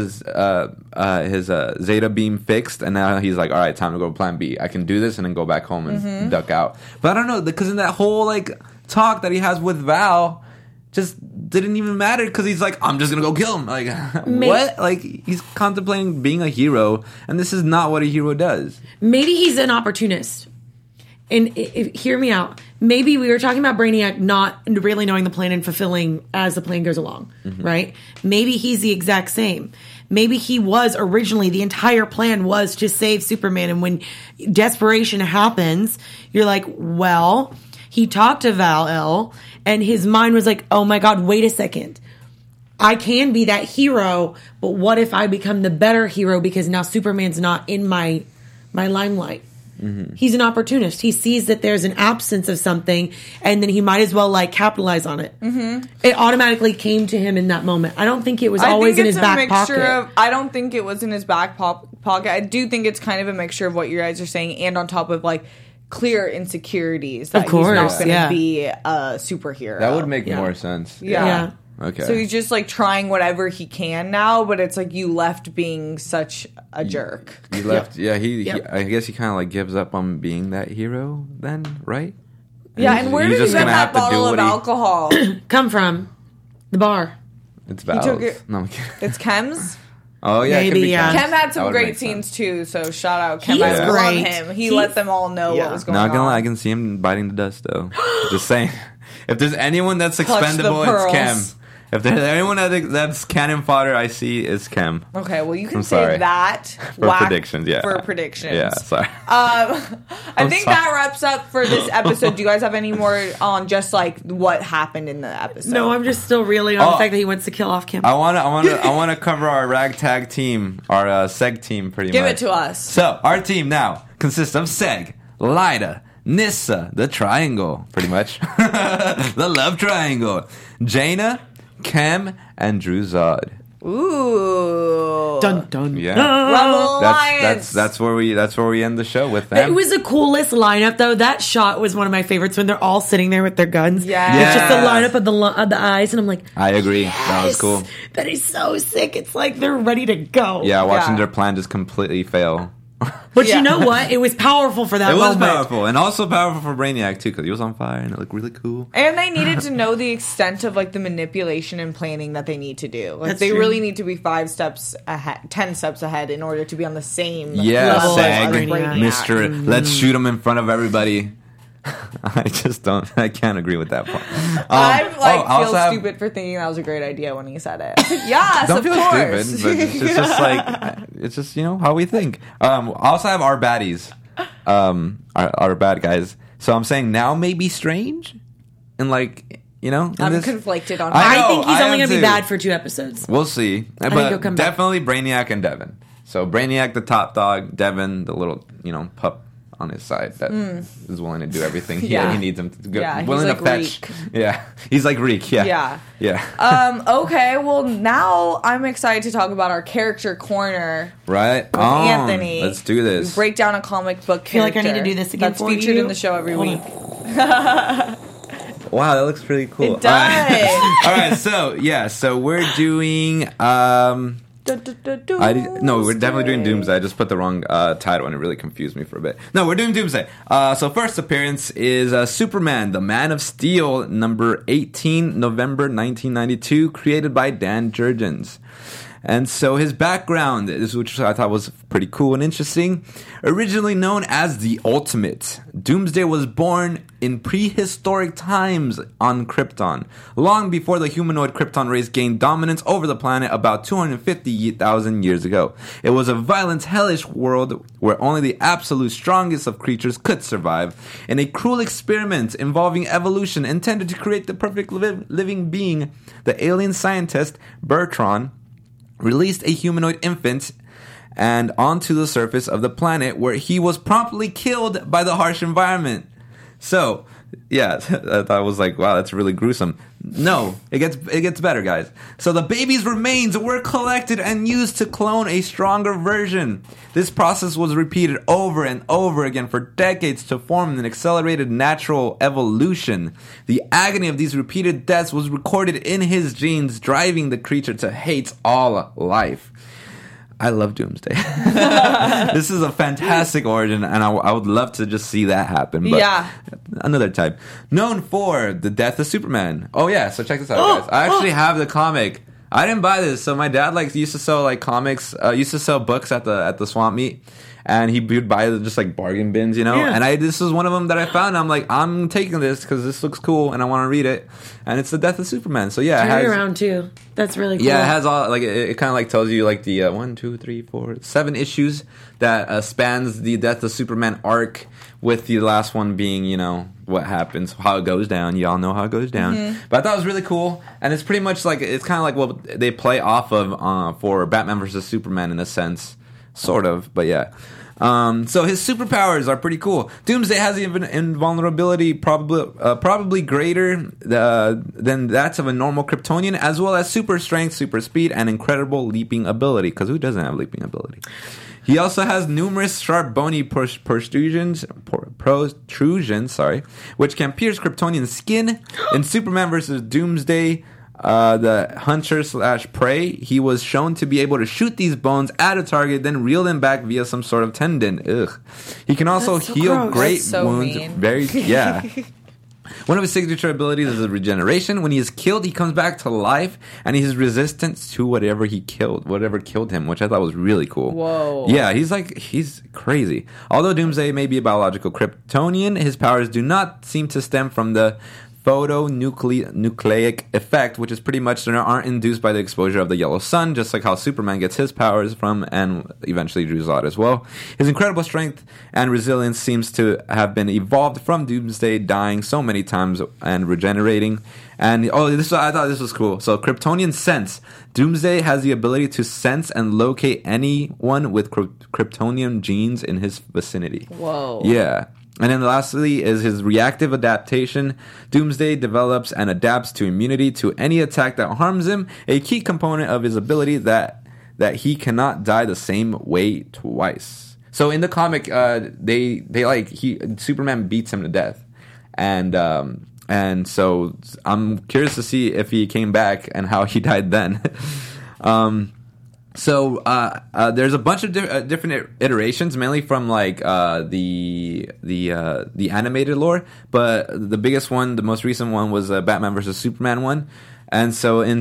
Zeta beam fixed, and now he's like, all right, time to go to plan B. I can do this and then go back home and duck out. But I don't know, because in that whole like talk that he has with Val, just didn't even matter, because he's like, I'm just gonna go kill him. Like, what? Like, he's contemplating being a hero, and this is not what a hero does. Maybe he's an opportunist. And hear me out. Maybe we were talking about Brainiac not really knowing the plan and fulfilling as the plan goes along, right? Maybe he's the exact same. Maybe he was originally, the entire plan was to save Superman, and when desperation happens, you're like, well, he talked to Val-El, and his mind was like, oh my God, wait a second. I can be that hero, but what if I become the better hero because now Superman's not in my limelight? He's an opportunist. He sees that there's an absence of something, and then he might as well like capitalize on it. It automatically came to him in that moment. I don't think it was always in his back pocket. I don't think it was in his back pocket. I do think it's kind of a mixture of what you guys are saying, and on top of like clear insecurities that Of course, he's not going to yeah. be a superhero. That would make more sense. Yeah. Okay. So he's just like trying whatever he can now, but it's like you left being such a jerk. He left. Yeah, Yep. I guess he kind of like gives up on being that hero then, right? Yeah, and where he's did he just get gonna that have to do bottle of what he- alcohol? Come from the bar. It's took Val's. it- No, I'm kidding. It's Chem's. Oh yeah, it could Maybe, be yeah. Ken. Kem had That some would great make scenes sense. too, so shout out Kem. He I is love great. him. He He's- let them all know yeah. what was going Not gonna on. lie, I can see him biting the dust though. Just saying. If there's anyone that's Clutch the expendable, it's Kem. pearls. If there's anyone that's cannon fodder, I see is Kem. Okay, well you can I'm say sorry. that For whack predictions, yeah. For predictions. Yeah, sorry. I think sorry. that wraps up for this episode. Do you guys have any more on just like what happened in the episode? No, I'm just still reeling on Oh. the fact that he wants to kill off Kim. I wanna cover our ragtag team, our Seg team, pretty Give much. it to us. So our team now consists of Seg, Lyda, Nissa, the Triangle, pretty much, the Love Triangle, Jaina, Kem, and Druzad. Ooh. Dun dun. Yeah. Rebel Alliance. That's where we end the show with them. It was the coolest lineup, though. That shot was one of my favorites when they're all sitting there with their guns. Yes. It's just the lineup of the eyes, and I'm like, I agree. That was yes, cool. That is so sick. It's like they're ready to go. Yeah, watching Yeah. their plan just completely fail. But Yeah. you know what? It was powerful for that It was moment. powerful, and also powerful for Brainiac too, because he was on fire and it looked really cool. And they needed to know the extent of like the manipulation and planning that they need to do. Like That's they true. really need to be 5 steps ahead, 10 steps ahead in order to be on the same Yeah, level as Seg, Brainiac. Mister, let's shoot him in front of everybody. I can't agree with that part. I like I feel also have- stupid for thinking that was a great idea when he said it. Yes, Don't of feel course. stupid, but it's just like it's just how we think. I also have our baddies, our bad guys. So I'm saying now may be strange, and like in I'm this- conflicted on I that. know, I think he's I only am going to be too. bad for 2 episodes. We'll see, think he'll but come back. definitely Brainiac and Devin. So Brainiac, the top dog, Devin, the little pup on his side that is willing to do everything Yeah. he needs him to go, Yeah, he's willing like to fetch. Reek. Yeah, he's like Reek. Yeah, Yeah. Okay, well now I'm excited to talk about our character corner. right. With Anthony. Let's do this. We break down a comic book character. feel like I need to do this again That's for featured you. in the show every Hold week. Wow, that looks pretty cool. It does. All right, so we're doing. No, we're definitely doing Doomsday. I just put the wrong title and it really confused me for a bit. No, we're doing Doomsday. So first appearance is Superman, the Man of Steel, number 18, November 1992, created by Dan Jurgens. And so his background is, which I thought was pretty cool and interesting. Originally known as the Ultimate, Doomsday was born in prehistoric times on Krypton, long before the humanoid Krypton race gained dominance over the planet about 250,000 years ago. It was a violent, hellish world where only the absolute strongest of creatures could survive. In a cruel experiment involving evolution intended to create the perfect living being, the alien scientist Bertrand released a humanoid infant and onto the surface of the planet, where he was promptly killed by the harsh environment. So, yeah, I thought it was like, wow, that's really gruesome. No, it gets better, guys. So the baby's remains were collected and used to clone a stronger version. This process was repeated over and over again for decades to form an accelerated natural evolution. The agony of these repeated deaths was recorded in his genes, driving the creature to hate all life. I love Doomsday. This is a fantastic origin, and I would love to just see that happen. But Yeah. Another type. Known for the death of Superman. Oh, yeah, so check this out, guys. I actually have the comic. I didn't buy this. So my dad used to sell comics, used to sell books at the swamp meet. And he would buy just bargain bins, Yeah. And this was one of them that I found. I'm like, I'm taking this because this looks cool and I want to read it. And it's the death of Superman. So yeah, it Turn has, around too. That's really cool. yeah, it has all it kind of tells you the 1, 2, 3, 4, 7 issues that spans the death of Superman arc, with the last one being what happens, how it goes down. Y'all know how it goes down. But I thought it was really cool, and it's pretty much it's kind of like what they play off of for Batman versus Superman in a sense, sort of. But yeah. So his superpowers are pretty cool. Doomsday has the invulnerability probably greater than that of a normal Kryptonian, as well as super strength, super speed, and incredible leaping ability. Because who doesn't have leaping ability? He also has numerous sharp, bony protrusions, which can pierce Kryptonian skin. In Superman vs. Doomsday, the hunter/prey, he was shown to be able to shoot these bones at a target, then reel them back via some sort of tendon. Ugh. He can also That's so heal gross. great That's so wounds. mean. Yeah. One of his signature abilities is regeneration. When he is killed, he comes back to life, and he's resistant to whatever killed him, which I thought was really cool. Whoa. Yeah, he's crazy. Although Doomsday may be a biological Kryptonian, his powers do not seem to stem from the photonucleic effect, which is pretty much aren't induced by the exposure of the yellow sun, just like how Superman gets his powers from, and eventually Druzad as well. His incredible strength and resilience seems to have been evolved from Doomsday dying so many times and regenerating. And I thought this was cool. So Kryptonian sense. Doomsday has the ability to sense and locate anyone with Kryptonian genes in his vicinity. Whoa. Yeah. And then lastly is his reactive adaptation. Doomsday develops and adapts to immunity to any attack that harms him, a key component of his ability that he cannot die the same way twice. So in the comic, Superman beats him to death, and so I'm curious to see if he came back and how he died then. So there's a bunch of different iterations, mainly from like the animated lore. But the biggest one, the most recent one, was Batman vs Superman one. And so in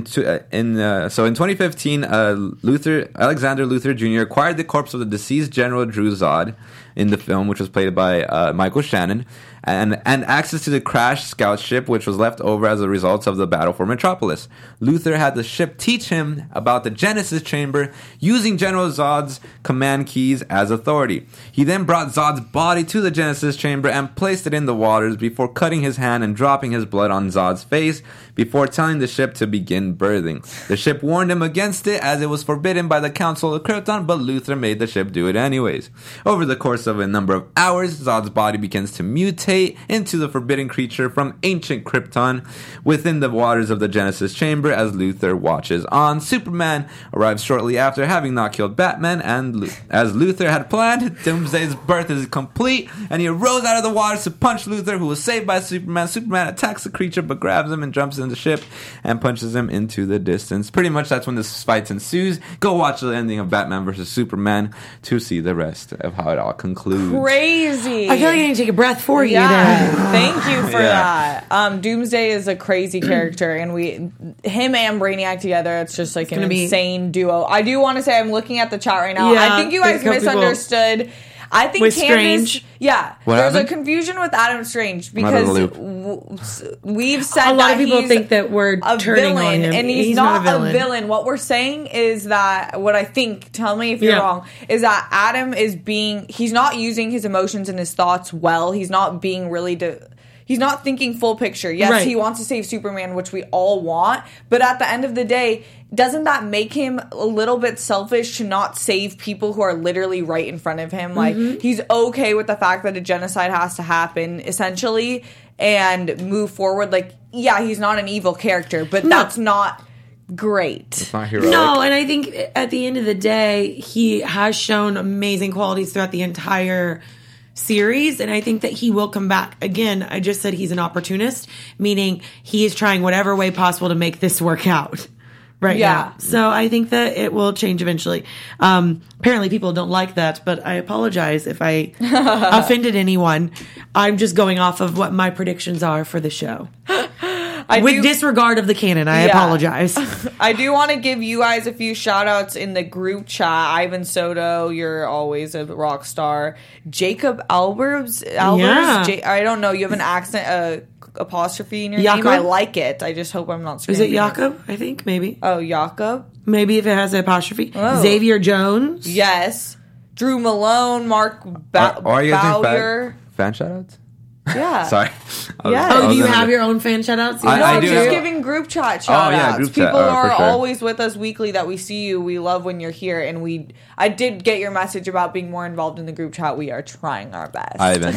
2015, Alexander Luthor Jr. acquired the corpse of the deceased General Druzad in the film, which was played by Michael Shannon, and access to the crashed scout ship, which was left over as a result of the battle for Metropolis. Luthor had the ship teach him about the Genesis Chamber, using General Zod's command keys as authority. He then brought Zod's body to the Genesis Chamber and placed it in the waters before cutting his hand and dropping his blood on Zod's face before telling the ship to begin birthing. The ship warned him against it, as it was forbidden by the Council of Krypton, but Luthor made the ship do it anyways. Over the course of a number of hours, Zod's body begins to mutate into the forbidden creature from ancient Krypton within the waters of the Genesis Chamber as Luthor watches on. Superman arrives shortly after, having not killed Batman, and as Luthor had planned, Doomsday's birth is complete, and he arose out of the waters to punch Luthor, who was saved by Superman. Superman attacks the creature but grabs him and jumps in the ship and punches him into the distance. Pretty much that's when this fight ensues. Go watch the ending of Batman vs Superman to see the rest of how it all concludes. Crazy. I feel like I need to take a breath for you. Yeah, There. thank you for Yeah. that. Doomsday is a crazy character, and him and Brainiac together, it's just like an gonna be- insane duo. I do want to say, I'm looking at the chat right now. Yeah, I think you guys a couple people- misunderstood. I think With Candace, Strange. yeah, What there's happened? a confusion with Adam Strange I'm out of the because loop. we've said A lot that of people he's think that we're a turning villain, on him. and he's not a villain. What we're saying is that what I think. Tell me if you're Yeah. wrong. Is that Adam is he's not using his emotions and his thoughts well. He's not being really he's not thinking full picture. Yes, Right. he wants to save Superman, which we all want, but at the end of the day, doesn't that make him a little bit selfish to not save people who are literally right in front of him? Like, he's okay with the fact that a genocide has to happen, essentially, and move forward. Like, yeah, he's not an evil character, but that's not great. It's not heroic. No, and I think at the end of the day, he has shown amazing qualities throughout the entire series, and I think that he will come back. Again, I just said he's an opportunist, meaning he is trying whatever way possible to make this work out right Yeah. now. So I think that it will change eventually. Apparently people don't like that, but I apologize if I offended anyone. I'm just going off of what my predictions are for the show. With disregard of the canon, I apologize. I do want to give you guys a few shout outs in the group chat. Ivan Soto, you're always a rock star. Jacob Albers, Yeah. I don't know. You have an accent, apostrophe in your Jakob? name. I like it. I just hope I'm not Is it screaming Jakob? I think maybe. Oh, Jakob? Maybe if it has an apostrophe. Oh. Xavier Jones. Yes. Drew Malone, Mark Are you guys doing Bowyer. fan shout-outs? Yeah. Sorry. Yeah. Oh, do you have your own fan shout-outs? I I'm do just have- giving group chat shout outs. yeah, group chat. People Oh, are for sure. always with us weekly that we see you. We love when you're here. And I did get your message about being more involved in the group chat. We are trying our best. Ivan.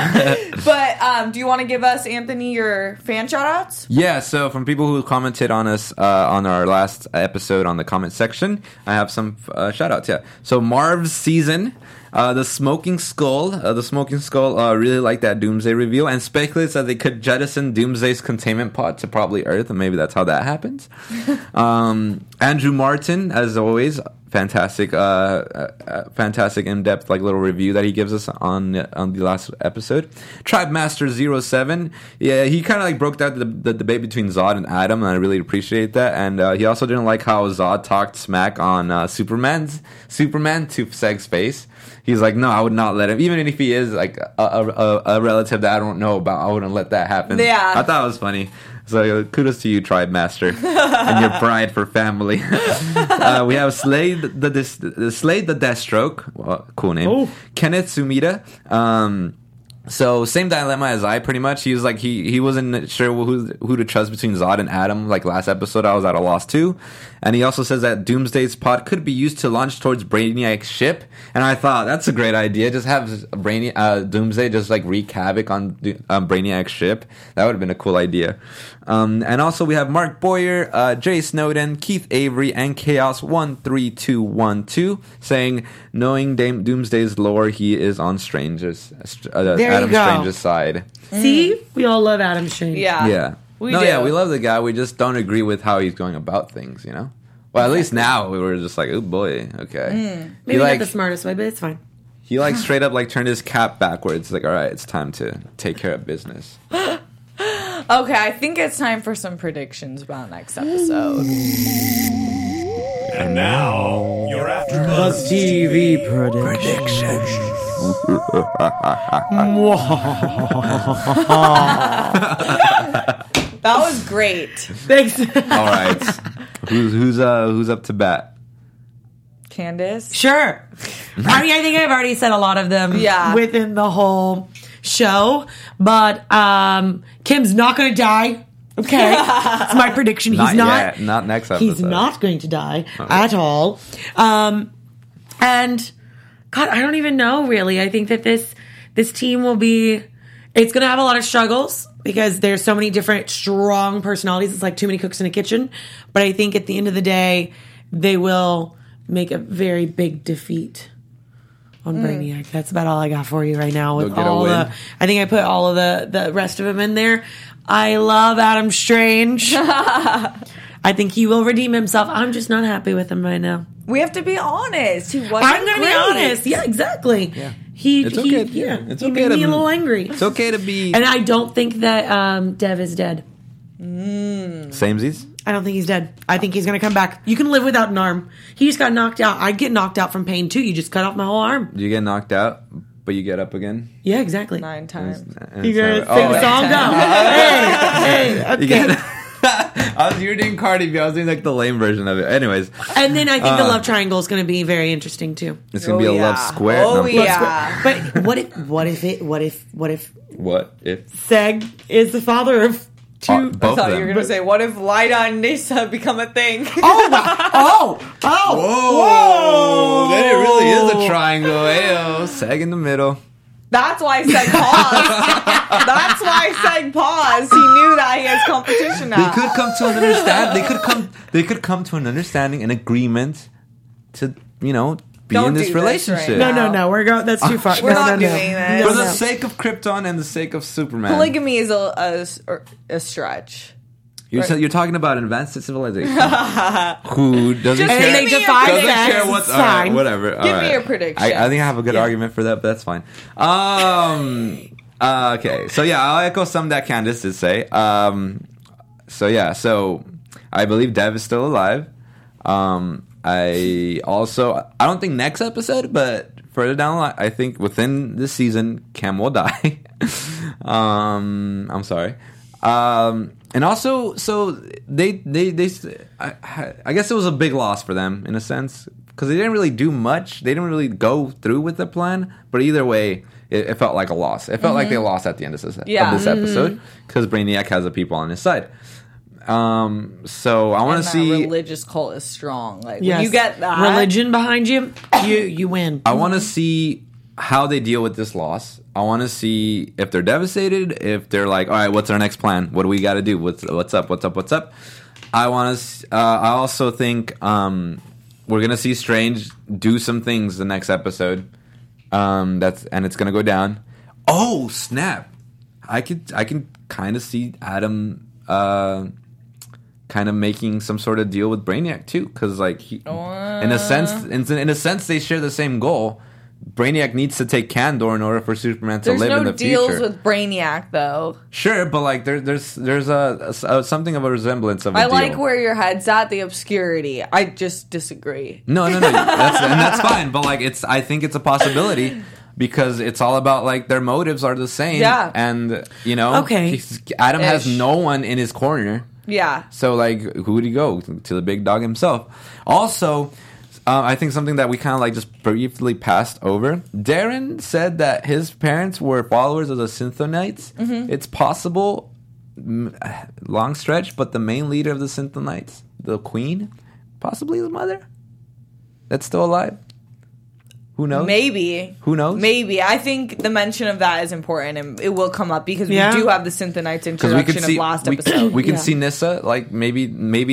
But do you want to give us, Anthony, your fan shout outs? Yeah, so from people who commented on us on our last episode on the comment section, I have some shout outs. Yeah. So Marv's Season, The Smoking Skull really liked that Doomsday reveal and speculates that they could jettison Doomsday's containment pod to probably Earth, and maybe that's how that happens. Andrew Martin, as always, fantastic in-depth little review that he gives us on the last episode. Tribe Master 07, yeah, he kind of broke down the debate between Zod and Adam, and I really appreciate that. And he also didn't like how Zod talked smack on Superman to Seg's face. He's like, no, I would not let him, even if he is a relative that I don't know about, I wouldn't let that happen. Yeah, I thought it was funny. So kudos to you, Tribe Master, and your pride for family. We have Slade the Deathstroke, well, cool name. Oh. Kenneth Sumida. So same dilemma as I, pretty much. He was like he wasn't sure who to trust between Zod and Adam. Like last episode, I was at a loss too. And he also says that Doomsday's pod could be used to launch towards Brainiac's ship. And I thought that's a great idea. Just have Doomsday just wreak havoc on Brainiac's ship. That would have been a cool idea. And also we have Mark Boyer, Jay Snowden, Keith Avery, and Chaos13212 saying, knowing Doomsday's lore, he is on Adam Strange's side. See? We all love Adam Strange. Yeah. We love the guy. We just don't agree with how he's going about things, you know? Well, at least now we were just like, oh boy, okay. Maybe not the smartest way, but it's fine. He straight up turned his cap backwards. Like, all right, it's time to take care of business. Okay, I think it's time for some predictions about next episode. And now, your Buzz TV predictions. That was great. Thanks. All right, who's up to bat? Candace? Sure. I mean, I think I've already said a lot of them within the whole show, but Kim's not going to die. Okay. It's my prediction. He's not. Not next episode. He's not going to die at all. And God, I don't even know really. I think that this team will be, it's going to have a lot of struggles because there's so many different strong personalities. It's like too many cooks in a kitchen. But I think at the end of the day, they will make a very big defeat on Brainiac. That's about all I got for you right now. With all I think I put all of the rest of them in there. I love Adam Strange. I think he will redeem himself. I'm just not happy with him right now. We have to be honest. He wasn't I'm going to be honest. Yeah, exactly. Yeah. It's okay. It's he okay made to me a little angry. It's okay to be. And I don't think that Dev is dead. Samesies? I don't think he's dead. I think he's going to come back. You can live without an arm. He just got knocked out. I'd get knocked out from pain too. You just cut off my whole arm. You get knocked out, but you get up again? Yeah, exactly. 9 times. You guys sing the song? Go. Hey, okay. You were doing Cardi B. I was doing the lame version of it. Anyways. And then I think the love triangle is going to be very interesting too. It's going to be a love square. Oh, No. yeah. But what if What if? Seg is the father of two? Both I of thought them. you were going to say, what if Lyda and Nissa become a thing? Oh, wow. Whoa! Then it really is a triangle. Ayo, Seg in the middle. That's why Seg paused. That's why Seg paused. He knew that he has competition now. They could come to an understanding. They could come to an understanding, an agreement to be Don't in this do this relationship. right No. We're going. That's too far. We're not doing this. For the sake of Krypton and the sake of Superman. Polygamy is a stretch. You're talking about advanced civilization. Who doesn't Just care? And they Give me define your Doesn't sex. care what's It's fine. whatever. Give me your prediction. I think I have a good argument for that, but that's fine. Okay, so I'll echo some that Candace did say. So I believe Dev is still alive. I don't think next episode, but further down the line, I think within this season, Cam will die. I'm sorry. And also, so I guess it was a big loss for them in a sense because they didn't really do much. They didn't really go through with the plan. But either way, it felt like a loss. It felt like they lost at the end of this episode because Brainiac has the people on his side. So I want to see religious cult is strong. Like Yes. when you get that religion behind you, you win. I want to see how they deal with this loss. I want to see if they're devastated, if they're like, all right, what's our next plan? What do we got to do? What's up? I want to. I also think we're gonna see Strange do some things the next episode. And it's gonna go down. Oh snap! I can kind of see Adam kind of making some sort of deal with Brainiac too, because like in a sense they share the same goal. Brainiac needs to take Kandor in order for Superman to live in the future. There's no deals with Brainiac, though. Sure, but like there's a something of a resemblance of a deal. I like where your head's at, the obscurity. I just disagree. No. That's fine. But like I think it's a possibility because it's all about like their motives are the same. Yeah. And Adam has no one in his corner. Yeah. So like, who would he go to? The big dog himself. Also. I think something that we kind of like just briefly passed over. Darren said that his parents were followers of the Synthonites. Mm-hmm. It's possible, long stretch, but the main leader of the Synthonites, the Queen, possibly his mother, that's still alive. Who knows? Maybe. Who knows? Maybe. I think the mention of that is important, and it will come up because we do have the Synthonites introduction of last episode. We can see Nyssa, like maybe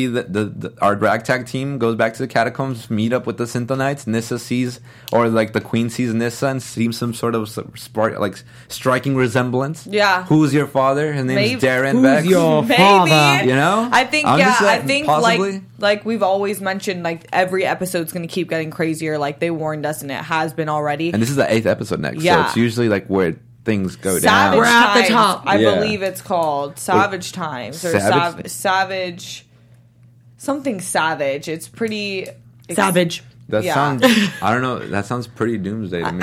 our ragtag team goes back to the catacombs, meet up with the Synthonites. Nyssa sees, or like the Queen sees Nyssa and sees some sort of striking resemblance. Yeah. Who's your father? His name's Darren Beck. Who's your father? You know? I think, I think possibly. like we've always mentioned, like every episode's going to keep getting crazier. Like they warned us, and it has been already. And this is the 8th episode next, yeah. So it's usually like where things go Savage down. We're at the Times, top. I believe it's called Savage Times or Savage something Savage. It's pretty Savage. That sounds, I don't know, that sounds pretty doomsday to me.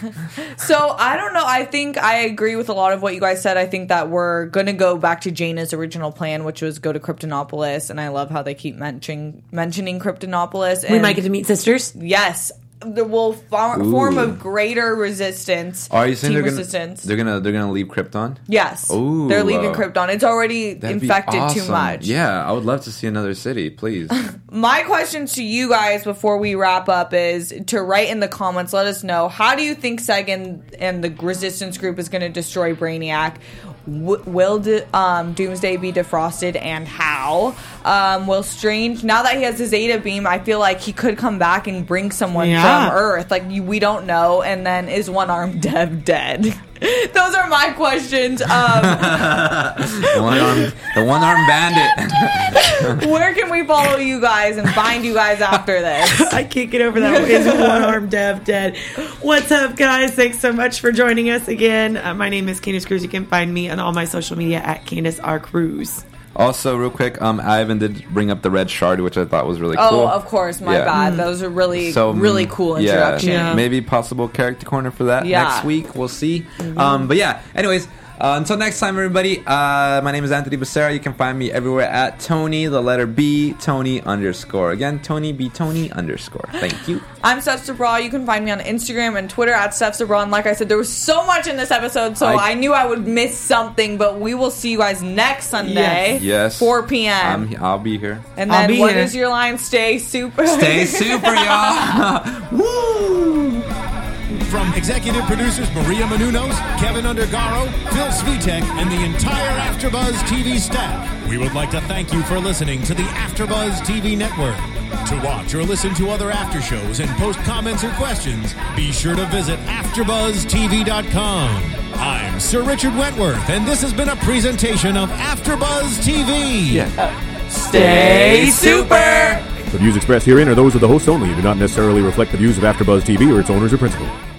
So, I don't know. I think I agree with a lot of what you guys said. I think that we're going to go back to Jaina's original plan, which was go to Kryptonopolis. And I love how they keep mentioning Kryptonopolis. And we might get to meet sisters. Yes. Will form a greater resistance. Are you saying they're gonna leave Krypton? Yes. Ooh, they're leaving Krypton. It's already infected too much. Yeah, I would love to see another city, please. My question to you guys before we wrap up is to write in the comments. Let us know, how do you think Sagan and the Resistance group is going to destroy Brainiac? Will Doomsday be defrosted, and how? Will Strange, now that he has his Zeta beam, I feel like he could come back and bring someone from Earth. Like, we don't know. And then, is one-armed Dev dead? Those are my questions. The one-armed bandit. Where can we follow you guys and find you guys after this? I can't get over that. Is one-armed Dev dead? What's up, guys? Thanks so much for joining us again. My name is Candace Cruz. You can find me on all my social media at Candace R. Cruz. Also, real quick, Ivan did bring up the red shard, which I thought was really cool. Oh, of course, my bad. Those are really cool introduction. Yeah. Maybe possible character corner for that next week. We'll see. Mm-hmm. But yeah, anyways, until next time, everybody, my name is Anthony Becerra. You can find me everywhere at Tony, the letter B, Tony _. Again, Tony B, Tony _. Thank you. I'm Steph Sabra. You can find me on Instagram and Twitter at Steph Sabra. And like I said, there was so much in this episode, so I knew I would miss something, but we will see you guys next Sunday. Yes. 4 p.m. I'll be here. And then what is your line? Stay super. Stay super, y'all. Woo! From executive producers Maria Menounos, Kevin Undergaro, Phil Svitek, and the entire AfterBuzz TV staff, we would like to thank you for listening to the AfterBuzz TV network. To watch or listen to other after shows and post comments or questions, be sure to visit AfterBuzzTV.com. I'm Sir Richard Wentworth, and this has been a presentation of AfterBuzz TV. Stay super! The views expressed herein are those of the hosts only and do not necessarily reflect the views of AfterBuzz TV or its owners or principals.